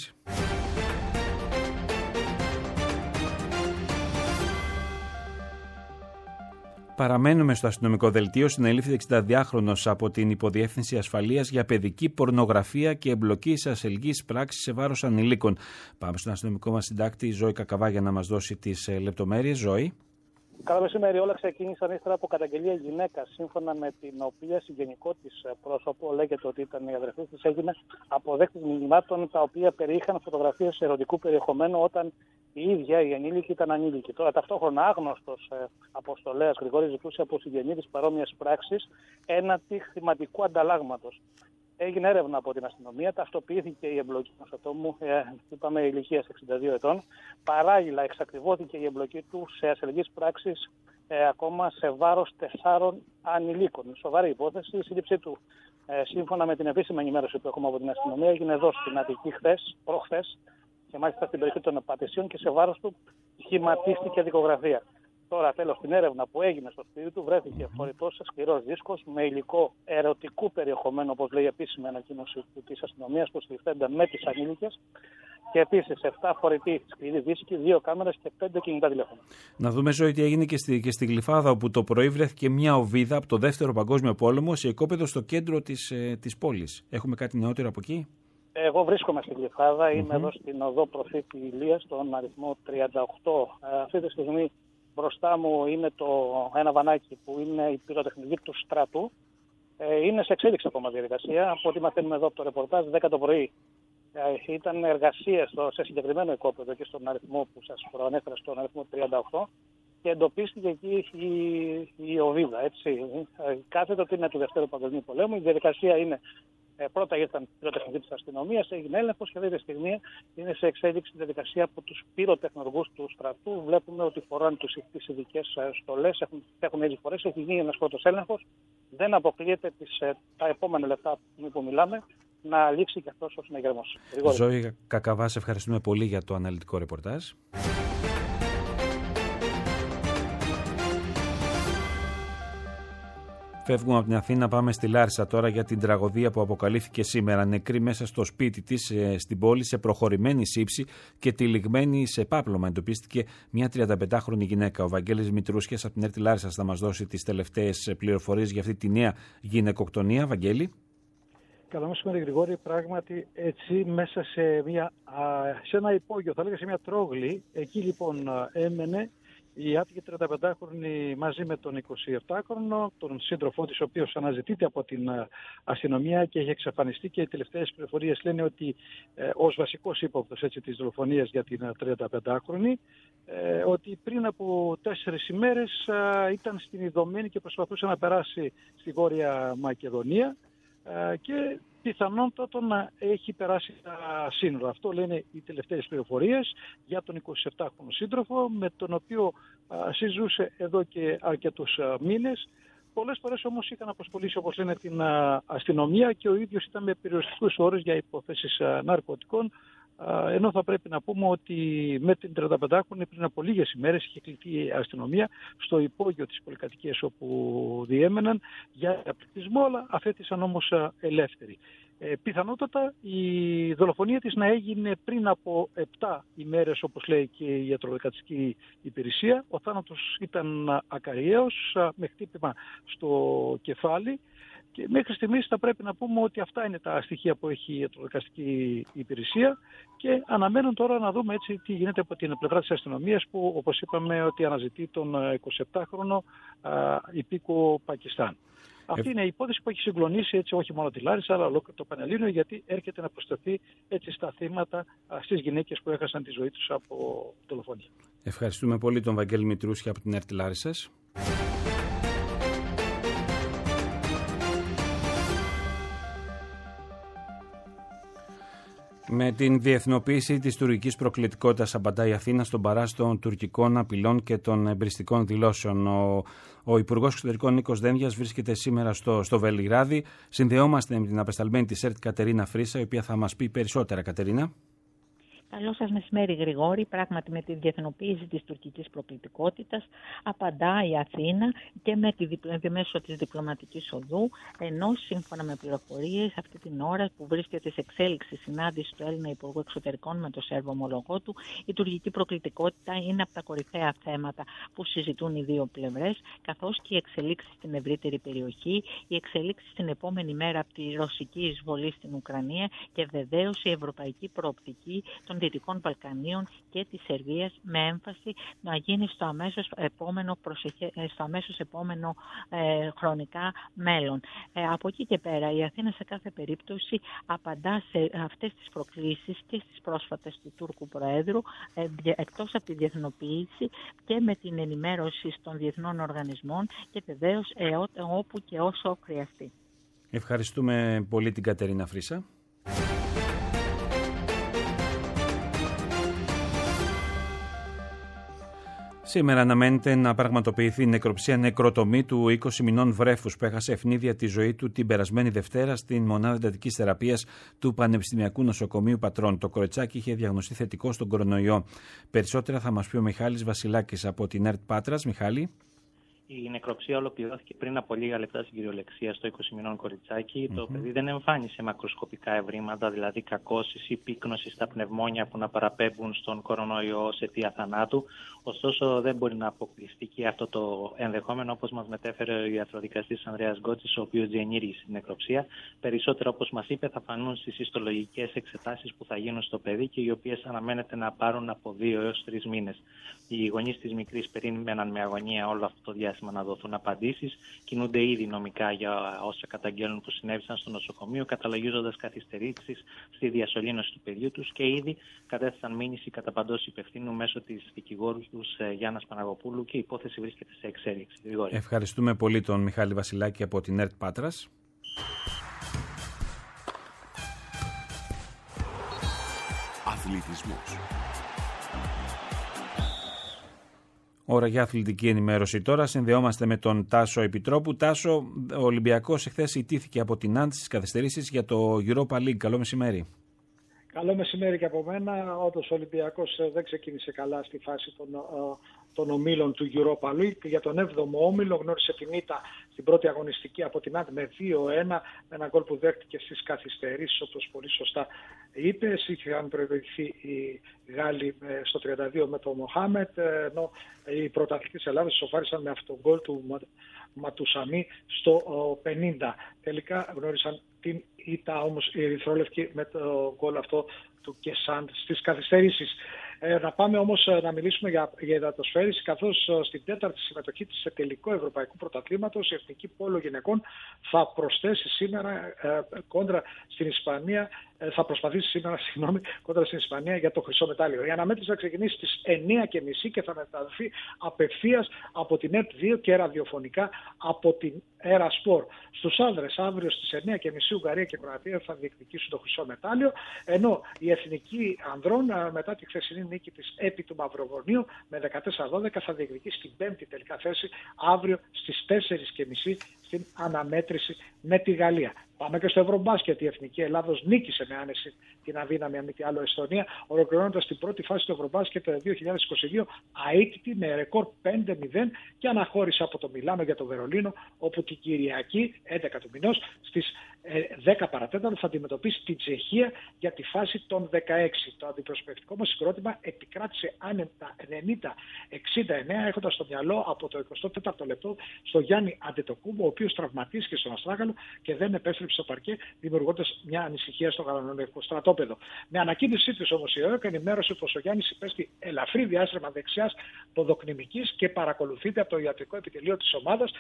Παραμένουμε στο αστυνομικό δελτίο. Συνελήφθη εξηνταδυάχρονος από την Υποδιεύθυνση Ασφαλείας για παιδική πορνογραφία και εμπλοκή σε ασελγείς πράξεις σε βάρος ανηλίκων. Πάμε στον αστυνομικό μας συντάκτη Ζωή Κακαβά για να μας δώσει τις λεπτομέρειες. Ζωή. Καλό μεσημέρι. Όλα ξεκίνησαν ύστερα από καταγγελία γυναίκα, σύμφωνα με την οποία συγγενικό της πρόσωπο, λέγεται ότι ήταν η αδερφή της, έγινε αποδέκτης μηνυμάτων τα οποία περιείχαν φωτογραφίες ερωτικού περιεχομένου όταν η ίδια η ενήλικη ήταν ανήλικη. Τώρα, ταυτόχρονα άγνωστος ε, αποστολέας Γρηγόρης ζητούσε από συγγενή της παρόμοιες πράξεις έναντι χρηματικού ανταλλάγματος. Έγινε έρευνα από την αστυνομία, ταυτοποιήθηκε η εμπλοκή ενός ατόμου, ε, είπαμε ηλικίας εξήντα δύο ετών. Παράλληλα, εξακριβώθηκε η εμπλοκή του σε ασελγείς πράξεις ε, ακόμα σε βάρος τεσσάρων ανηλίκων. Σοβαρή υπόθεση. Η σύλληψή του, ε, σύμφωνα με την επίσημη ενημέρωση που έχουμε από την αστυνομία, έγινε εδώ στην Αττική χθες, προχθές, και μάλιστα στην περιοχή των Επατησίων, και σε βάρος του σχηματίστηκε δικογραφία. Τώρα, τέλος, στην έρευνα που έγινε στο σπίτι του, βρέθηκε φορητός σκληρός δίσκος με υλικό ερωτικού περιεχομένου, όπως λέει η επίσημη ανακοίνωση της αστυνομίας, που συλληφθένταν με τις ανήλικες, και επίσης επτά φορητοί σκληροί δίσκοι, δύο κάμερες και πέντε κινητά τηλέφωνα. Να δούμε, Ζωή, τι έγινε και στη, και στη Γλυφάδα, όπου το πρωί βρέθηκε μια οβίδα από το Δεύτερο Παγκόσμιο Πόλεμο σε οικόπεδο στο κέντρο της, ε, της πόλης. Έχουμε κάτι νεότερο από εκεί? Εγώ βρίσκομαι στη Γλυφάδα, είμαι Mm-hmm. εδώ στην οδό Προφήτη Ηλίας, στον αριθμό τριάντα οκτώ. Ε, αυτή τη στιγμή μπροστά μου είναι το, ένα βανάκι που είναι η πυροτεχνική του στρατού. Ε, είναι σε εξέλιξη ακόμα διαδικασία. Από ό,τι μαθαίνουμε εδώ από το ρεπορτάζ, δέκα το πρωί ε, ήταν εργασίες σε συγκεκριμένο οικόπεδο και στον αριθμό που σας προανέφερα, στον αριθμό τριάντα οκτώ, και εντοπίστηκε εκεί η, η οβίδα. Έτσι. Ε, κάθεται ότι είναι του Δευτέρου Παγκοσμίου Πολέμου. Η διαδικασία είναι. Ε, πρώτα ήρθαν πυροτεχνικοί της αστυνομίας, έγινε έλεγχος και αυτή τη στιγμή είναι σε εξέλιξη διαδικασία από τους πυροτεχνουργούς του στρατού. Βλέπουμε ότι φοράνε τις ειδικές στολές, έχουν, έχουν ήδη φορές, έχει γίνει ένας πρώτος έλεγχος. Δεν αποκλείεται τις, τα επόμενα λεπτά που μιλάμε να λήξει και αυτός ο συναγερμός. Ζωή Κακαβά, σε ευχαριστούμε πολύ για το αναλυτικό ρεπορτάζ. Φεύγουμε από την Αθήνα, πάμε στη Λάρισα τώρα για την τραγωδία που αποκαλύφθηκε σήμερα. Νεκρή μέσα στο σπίτι της ε, στην πόλη, σε προχωρημένη σύψη και τυλιγμένη σε πάπλωμα, εντοπίστηκε μια τριανταπεντάχρονη γυναίκα. Ο Βαγγέλης Μητρούσιας από την ΕΡΤ Λάρισσας θα μας δώσει τις τελευταίες πληροφορίες για αυτή τη νέα γυναικοκτονία. Βαγγέλη. Καλό μεσημέρι, Γρηγόρη. Πράγματι, έτσι μέσα σε, μια, σε ένα υπόγειο, θα λέγαμε σε μια τρόγλη, εκεί λοιπόν έμενε Η άτυχη τριανταπεντάχρονη μαζί με τον εικοσιεπτάχρονο, τον σύντροφό της, ο οποίος αναζητείται από την αστυνομία και έχει εξαφανιστεί, και οι τελευταίες πληροφορίες λένε ότι ε, ως βασικός ύποπτος έτσι, της δολοφονίας για την τριανταπεντάχρονη, ε, ότι πριν από τέσσερις ημέρες ε, ήταν στην Ιδωμένη και προσπαθούσε να περάσει στη Βόρεια Μακεδονία ε, και πιθανότατα να έχει περάσει τα σύνορα. Αυτό λένε οι τελευταίες πληροφορίες για τον εικοσιεπτάχρονο σύντροφο, με τον οποίο α, συζούσε εδώ και αρκετούς α, μήνες. Πολλές φορές όμως είχαν αποσχολήσει, όπως λένε, την α, αστυνομία, και ο ίδιος ήταν με περιοριστικούς όρους για υποθέσεις α, ναρκωτικών. Ενώ θα πρέπει να πούμε ότι με την τριανταπεντάχρονη πριν από λίγες ημέρες είχε κληθεί η αστυνομία στο υπόγειο της πολυκατοικίας όπου διέμεναν για πληθυσμό, αλλά αφέθησαν όμως ελεύθεροι. Ε, πιθανότατα η δολοφονία της να έγινε πριν από επτά ημέρες, όπως λέει και η ιατροδικαστική υπηρεσία. Ο θάνατος ήταν ακαριαίος, με χτύπημα στο κεφάλι. Και μέχρι στιγμής θα πρέπει να πούμε ότι αυτά είναι τα στοιχεία που έχει η ιατροδικαστική υπηρεσία, και αναμένουν τώρα να δούμε έτσι τι γίνεται από την πλευρά της αστυνομίας, που όπως είπαμε ότι αναζητεί τον εικοσιεπτάχρονο υπήκο Πακιστάν. Αυτή είναι η υπόθεση που έχει συγκλονίσει έτσι όχι μόνο τη Λάρισα, αλλά ολόκληρο το Πανελλήνιο, γιατί έρχεται να προσταθεί έτσι στα θύματα, στις γυναίκες που έχασαν τη ζωή τους από δολοφονία. Ευχαριστούμε πολύ τον Βαγγέλη Μητρούσια από την ΕΡΤ Λάρισσας. Με την διεθνοποίηση της τουρκικής προκλητικότητας απαντά η Αθήνα στον παρά των τουρκικών απειλών και των εμπριστικών δηλώσεων. Ο, ο Υπουργός Εξωτερικών Νίκος Δένδιας βρίσκεται σήμερα στο, στο Βελιγράδι. Συνδεόμαστε με την απεσταλμένη της ΕΡΤ Κατερίνα Φρίσα, η οποία θα μας πει περισσότερα. Κατερίνα. Καλό σας μεσημέρι, Γρηγόρη. Πράγματι, με τη διεθνοποίηση της τουρκικής προκλητικότητας απαντά η Αθήνα και με τη, μέσω της διπλωματικής οδού, ενώ σύμφωνα με πληροφορίες αυτή την ώρα που βρίσκεται σε εξέλιξη συνάντηση του Έλληνα Υπουργού Εξωτερικών με τον Σέρβο ομολογό του, η τουρκική προκλητικότητα είναι από τα κορυφαία θέματα που συζητούν οι δύο πλευρές, καθώς και οι εξελίξεις στην ευρύτερη περιοχή, οι εξελίξεις στην επόμενη μέρα από τη ρωσική εισβολή στην Ουκρανία και βεβαίως η ευρωπαϊκή προοπτική των Δυτικών Βαλκανίων και της Σερβίας, με έμφαση να γίνει στο αμέσως επόμενο, προσεχε... στο αμέσως επόμενο ε, χρονικά μέλλον. Ε, από εκεί και πέρα η Αθήνα σε κάθε περίπτωση απαντά σε αυτές τις προκλήσεις και στις πρόσφατες του Τούρκου Προέδρου, ε, εκτός από τη διεθνοποίηση και με την ενημέρωση των διεθνών οργανισμών και βεβαίως ε, ό, όπου και όσο χρειαστεί. Ευχαριστούμε πολύ την Κατερίνα Φρίσα. Σήμερα αναμένεται να πραγματοποιηθεί η νεκροψία νεκροτομή του είκοσι μηνών βρέφους που έχασε ευνίδια τη ζωή του την περασμένη Δευτέρα στην μονάδα εντατικής θεραπείας του Πανεπιστημιακού Νοσοκομείου Πατρών. Το κοριτσάκι είχε διαγνωστεί θετικό στον κορονοϊό. Περισσότερα θα μας πει ο Μιχάλης Βασιλάκης από την ΕΡΤ Πάτρας. Μιχάλη. Η νεκροψία ολοκληρώθηκε πριν από λίγα λεπτά στην κυριολεξία στο είκοσι μηνών κοριτσάκι. Mm-hmm. Το παιδί δεν εμφάνισε μακροσκοπικά ευρήματα, δηλαδή κακώσεις ή πύκνωση στα πνευμόνια που να παραπέμπουν στον κορονοϊό ως αιτία θανάτου. Ωστόσο, δεν μπορεί να αποκλειστεί και αυτό το ενδεχόμενο, όπως μας μετέφερε ο ιατροδικαστής Ανδρέας Γκότσης, ο οποίος διενήργησε την νεκροψία. Περισσότερο, όπως μας είπε, θα φανούν στις ιστολογικές εξετάσεις που θα γίνουν στο παιδί και οι οποίες αναμένεται να πάρουν από δύο έως τρεις μήνες. Οι γονείς της μικρής περίμεναν με αγωνία όλο αυτό το διάστημα να δοθούν απαντήσεις. Κινούνται ήδη νομικά για όσα καταγγέλνουν που συνέβησαν στο νοσοκομείο, καταλογίζοντας καθυστερήσεις στη διασωλήνωση του παιδιού τους, και ήδη κατέθεσαν μήνυση κατά παντός υπευθύνου μέσω της δικηγόρου τους Γιάννας Παναγοπούλου και η υπόθεση βρίσκεται σε εξέλιξη. Γρηγόρη. Ευχαριστούμε πολύ τον Μιχάλη Βασιλάκη από την ΕΡΤ Πάτρας. Αθλητισμός. Ώρα για αθλητική ενημέρωση τώρα. Συνδεόμαστε με τον Τάσο Επιτρόπου. Τάσο, ο Ολυμπιακός εχθές ιτήθηκε από την Νάντ στις καθυστερήσεις για το Europa League. Καλό μεσημέρι. Καλό μεσημέρι και από μένα. Όντως ο Ολυμπιακός δεν ξεκίνησε καλά στη φάση των, των ομίλων του Europa League. Για τον έβδομο όμιλο γνώρισε την ήττα στην πρώτη αγωνιστική από την Νάντ με δύο ένα, με ένα γκολ που δέχτηκε στις καθυστερήσεις, όπως πολύ σωστά είπες. Είχαν προηγηθεί οι Γάλλοι στο τριάντα δύο με τον Μοχάμετ, ενώ οι πρωταθλητές Ελλάδας σοφάρισαν με αυτόν τον γκολ του Ματουσαμί στο πενήντα. Τελικά γνώρισαν την ήττα όμως οι ερυθρόλευκοι με το γκολ αυτό του Κεσάντ στις καθυστερήσεις. Ε, να πάμε όμως να μιλήσουμε για, για υδατοσφαίριση, καθώς στην τέταρτη συμμετοχή της σε τελικό Ευρωπαϊκού Πρωταθλήματος η Εθνική Πόλο Γυναικών θα προσθέσει σήμερα ε, κόντρα στην Ισπανία, ε, θα προσπαθήσει σήμερα συγγνώμη, κόντρα στην Ισπανία για το χρυσό μετάλλιο. Η αναμέτρηση θα ξεκινήσει στις εννιά και μισή και θα μεταδοθεί απευθείας από την ΕΡΤ δύο και ραδιοφωνικά από την Έρα Σπορ. Στους άνδρες αύριο στις εννιά και μισή Ουγγαρία και Κροατία θα διεκδικήσουν το χρυσό μετάλλιο, ενώ η Εθνική Ανδρών μετά τη χθεσινή νίκη της επί του Μαυροβουνίου με δεκατέσσερα δώδεκα θα διεκδικήσει την πέμπτη τελικά θέση αύριο στις τέσσερις και μισή στην αναμέτρηση με τη Γαλλία. Πάμε και στο Ευρωμπάσκετ. Η Εθνική Ελλάδος νίκησε με άνεση την αδύναμη, αν μη τι άλλο, Εστονία, ολοκληρώνοντας την πρώτη φάση του Ευρωμπάσκετ δύο χιλιάδες είκοσι δύο αίτητη με ρεκόρ πέντε μηδέν και αναχώρησε από το Μιλάνο για το Βερολίνο, όπου την Κυριακή, έντεκα του μηνός, στις δέκα παρατέταρτο θα αντιμετωπίσει την Τσεχία για τη φάση των δεκαέξι. Το αντιπροσωπευτικό μας συγκρότημα επικράτησε άνετα ενενήντα εξήντα εννέα, έχοντας στο μυαλό από το εικοστό τέταρτο λεπτό στο Γιάννη Αντετοκούμπο, ο οποίος τραυματίστηκε στον Αστράγαλο και δεν επέστρεψε στο παρκέ, δημιουργώντας μια ανησυχία στο γαλανολευκό στρατόπεδο. Με ανακοίνωσή της όμως η ΕΟΚ ενημέρωσε πως ο Γιάννης υπέστη ελαφρύ διάστρεμα δεξιάς ποδοκνημικής και παρακολουθείται από το ιατρικό επιτελείο της ομάδας.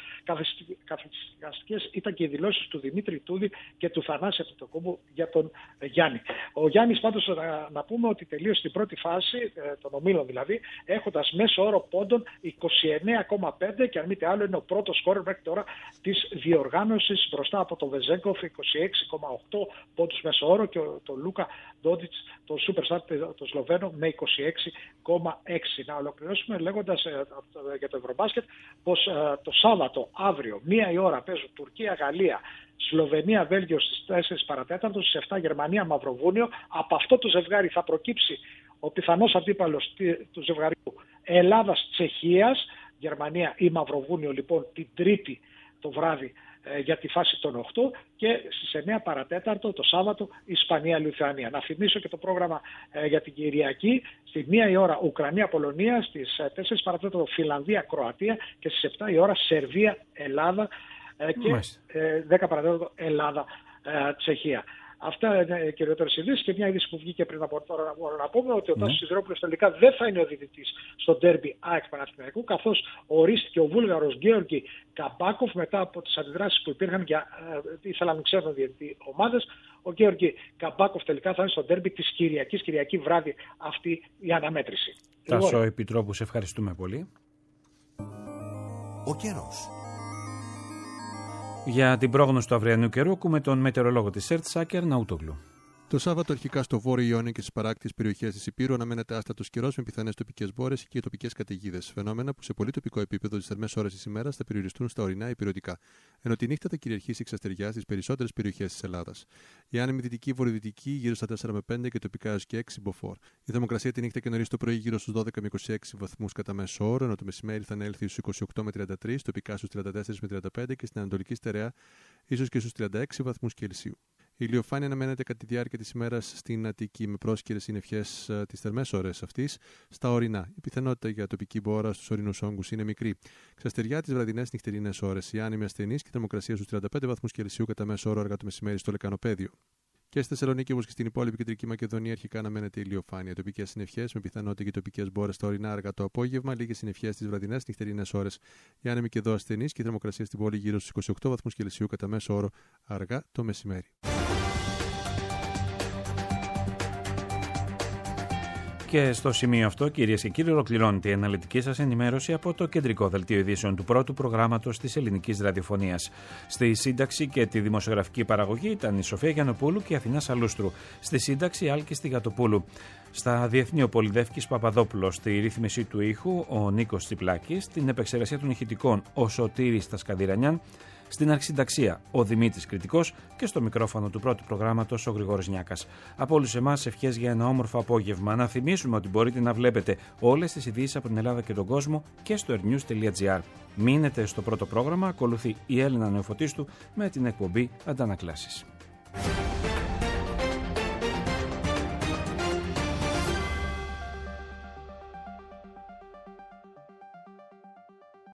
Καθιστικές ήταν και οι δηλώσεις του Δημήτρη Τούδη και του Θανάση Αντετοκούμπου για τον Γιάννη. Ο Γιάννης πάντως, να, να πούμε ότι τελείωσε την πρώτη φάση, των ομίλων δηλαδή, έχοντας μέσο όρο πόντων είκοσι εννέα κόμμα πέντε και αν μη τι άλλο είναι ο πρώτος σκόρερ μέχρι τώρα της διοργάνωσης μπροστά από τον Βεζέγκοφ, είκοσι έξι κόμμα οκτώ πόντους μέσο όρο, και τον Λούκα Ντόντιτς, τον Superstar, τον Σλοβαίνο, με είκοσι έξι κόμμα έξι. Να ολοκληρώσουμε λέγοντας ε, για το Ευρωμπάσκετ πως ε, το Σάββατο αύριο, μία η ώρα, παίζουν Τουρκία-Γαλλία, Σλοβενία-Βέλγιο στις τέσσερις παρατέταρτο, στις επτά Γερμανία-Μαυροβούνιο. Από αυτό το ζευγάρι θα προκύψει ο πιθανός αντίπαλος του ζευγαριού Ελλάδας-Τσεχίας, Γερμανία ή Μαυροβούνιο λοιπόν την Τρίτη το βράδυ ε, για τη φάση των οκτώ, και στις εννιά παρατέταρτο το Σάββατο Ισπανία-Λιθουανία. Να θυμίσω και το πρόγραμμα ε, για την Κυριακή. Στη μία η ώρα Ουκρανία-Πολωνία, στις ε, τέσσερις παρατέταρτο Φιλανδία-Κροατία και στις επτά η ώρα Σερβία-Ελλάδα και ε, δέκα παρατέταρτο Ελλάδα-Τσεχία. Αυτά είναι οι κυριότερες ειδήσεις, και μια είδηση που βγήκε πριν από τώρα να μπορώ να πούμε ότι ο Τάσος Σιδηρόπουλος τελικά δεν θα είναι ο διαιτητής στο ντέρμπι ΑΕΚ Παναθηναϊκού, καθώς ορίστηκε ο Βούλγαρος Γκέοργι Καμπάκοφ μετά από τις αντιδράσεις που υπήρχαν για ε, ήθελαν ξέρουν διαιτητή ομάδες. Ο Γκέοργι Καμπάκοφ τελικά θα είναι στο ντέρμπι της Κυριακής, Κυριακή βράδυ αυτή η αναμέτρηση. Τάσο Επιτρόπου, σε ευχαριστούμε πολύ. Ο καιρός. Για την πρόγνωση του αυριανού καιρού ακούμε τον μετεωρολόγο της ΕΡΤ Σάκερ Ναούτογλου. Το Σάββατο αρχικά στο βόρειο Ιόνιο και στις παράκτιες περιοχές της Υπήρου αναμένεται άστατος καιρός με πιθανές τοπικές μπόρες και τοπικές καταιγίδες. Φαινόμενα που σε πολύ τοπικό επίπεδο τις θερμές ώρες της ημέρας θα περιοριστούν στα ορεινά υπηρετικά, ενώ τη νύχτα θα κυριαρχήσει η ξαστεριά στις περισσότερες περιοχές της Ελλάδας. Η άνεμη δυτική βορειοδυτική γύρω στα τέσσερα με πέντε και τοπικά έως και έξι μποφόρ. Η θερμοκρασία τη νύχτα και νωρίς το πρωί γύρω στους δώδεκα με είκοσι έξι βαθμούς κατά μέσο όρο, ενώ το μεσημέρι θα ανέλθει στους είκοσι οκτώ με τριάντα τρία, τοπικά στους τριάντα τέσσερα με τριάντα πέντε και στην ανατολική στερεά ίσως και στους τριάντα έξι βαθμούς Κελσίου. Η ηλιοφάνεια αναμένεται κατά τη διάρκεια της ημέρας στην Αττική με πρόσκαιρες συννεφιές τις θερμές ώρες αυτής στα ορεινά. Η πιθανότητα για τοπική μπόρα στους ορεινούς όγκους είναι μικρή. Ξαστεριά τις βραδινές νυχτερινές ώρες. Η άνεμη ασθενής και θερμοκρασία στους τριάντα πέντε βαθμούς Κελσίου κατά μέσο όρο αργά το μεσημέρι στο Λεκανοπέδιο. Και στη Θεσσαλονίκη όπως και στην υπόλοιπη κεντρική Μακεδονία αρχικά αναμένεται ηλιοφάνεια. Τοπικές συννεφιές με πιθανότητα και τοπικές μπόρες στα ορεινά αργά το απόγευμα, λίγες συννεφιές τις βραδινές νυχτερινές ώρες. Η άνεμη και εδώ ασθενής και η θερμοκρασία στην πόλη γύρω στους είκοσι οκτώ βαθμούς Κελσίου κατά μέσο όρο αργά το μεσημέρι. Και στο σημείο αυτό, κυρίες και κύριοι, ολοκληρώνεται η αναλυτική σας ενημέρωση από το κεντρικό δελτίο ειδήσεων του πρώτου προγράμματος της ελληνικής ραδιοφωνίας. Στη σύνταξη και τη δημοσιογραφική παραγωγή ήταν η Σοφία Γιαννοπούλου και η Αθηνά Σαλούστρου. Στη σύνταξη Άλκης Τηγατοπούλου. Στα διεθνή ο Πολυδεύκης Παπαδόπουλος. Στη ρύθμιση του ήχου ο Νίκος Τσιπλάκης. Στην επεξεργασία των ηχητικών ο Σωτήρης Τασκαδηρανιάν. Στην αρχισυνταξία ο Δημήτρης Κρητικός και στο μικρόφωνο του πρώτου προγράμματος ο Γρηγόρης Νιάκας. Από όλους εμάς ευχές για ένα όμορφο απόγευμα. Να θυμίσουμε ότι μπορείτε να βλέπετε όλες τις ειδήσεις από την Ελλάδα και τον κόσμο και στο airnews τελεία gr. Μείνετε στο πρώτο πρόγραμμα, ακολουθεί η Έλληνα Νεοφωτίστου με την εκπομπή Αντανακλάσεις.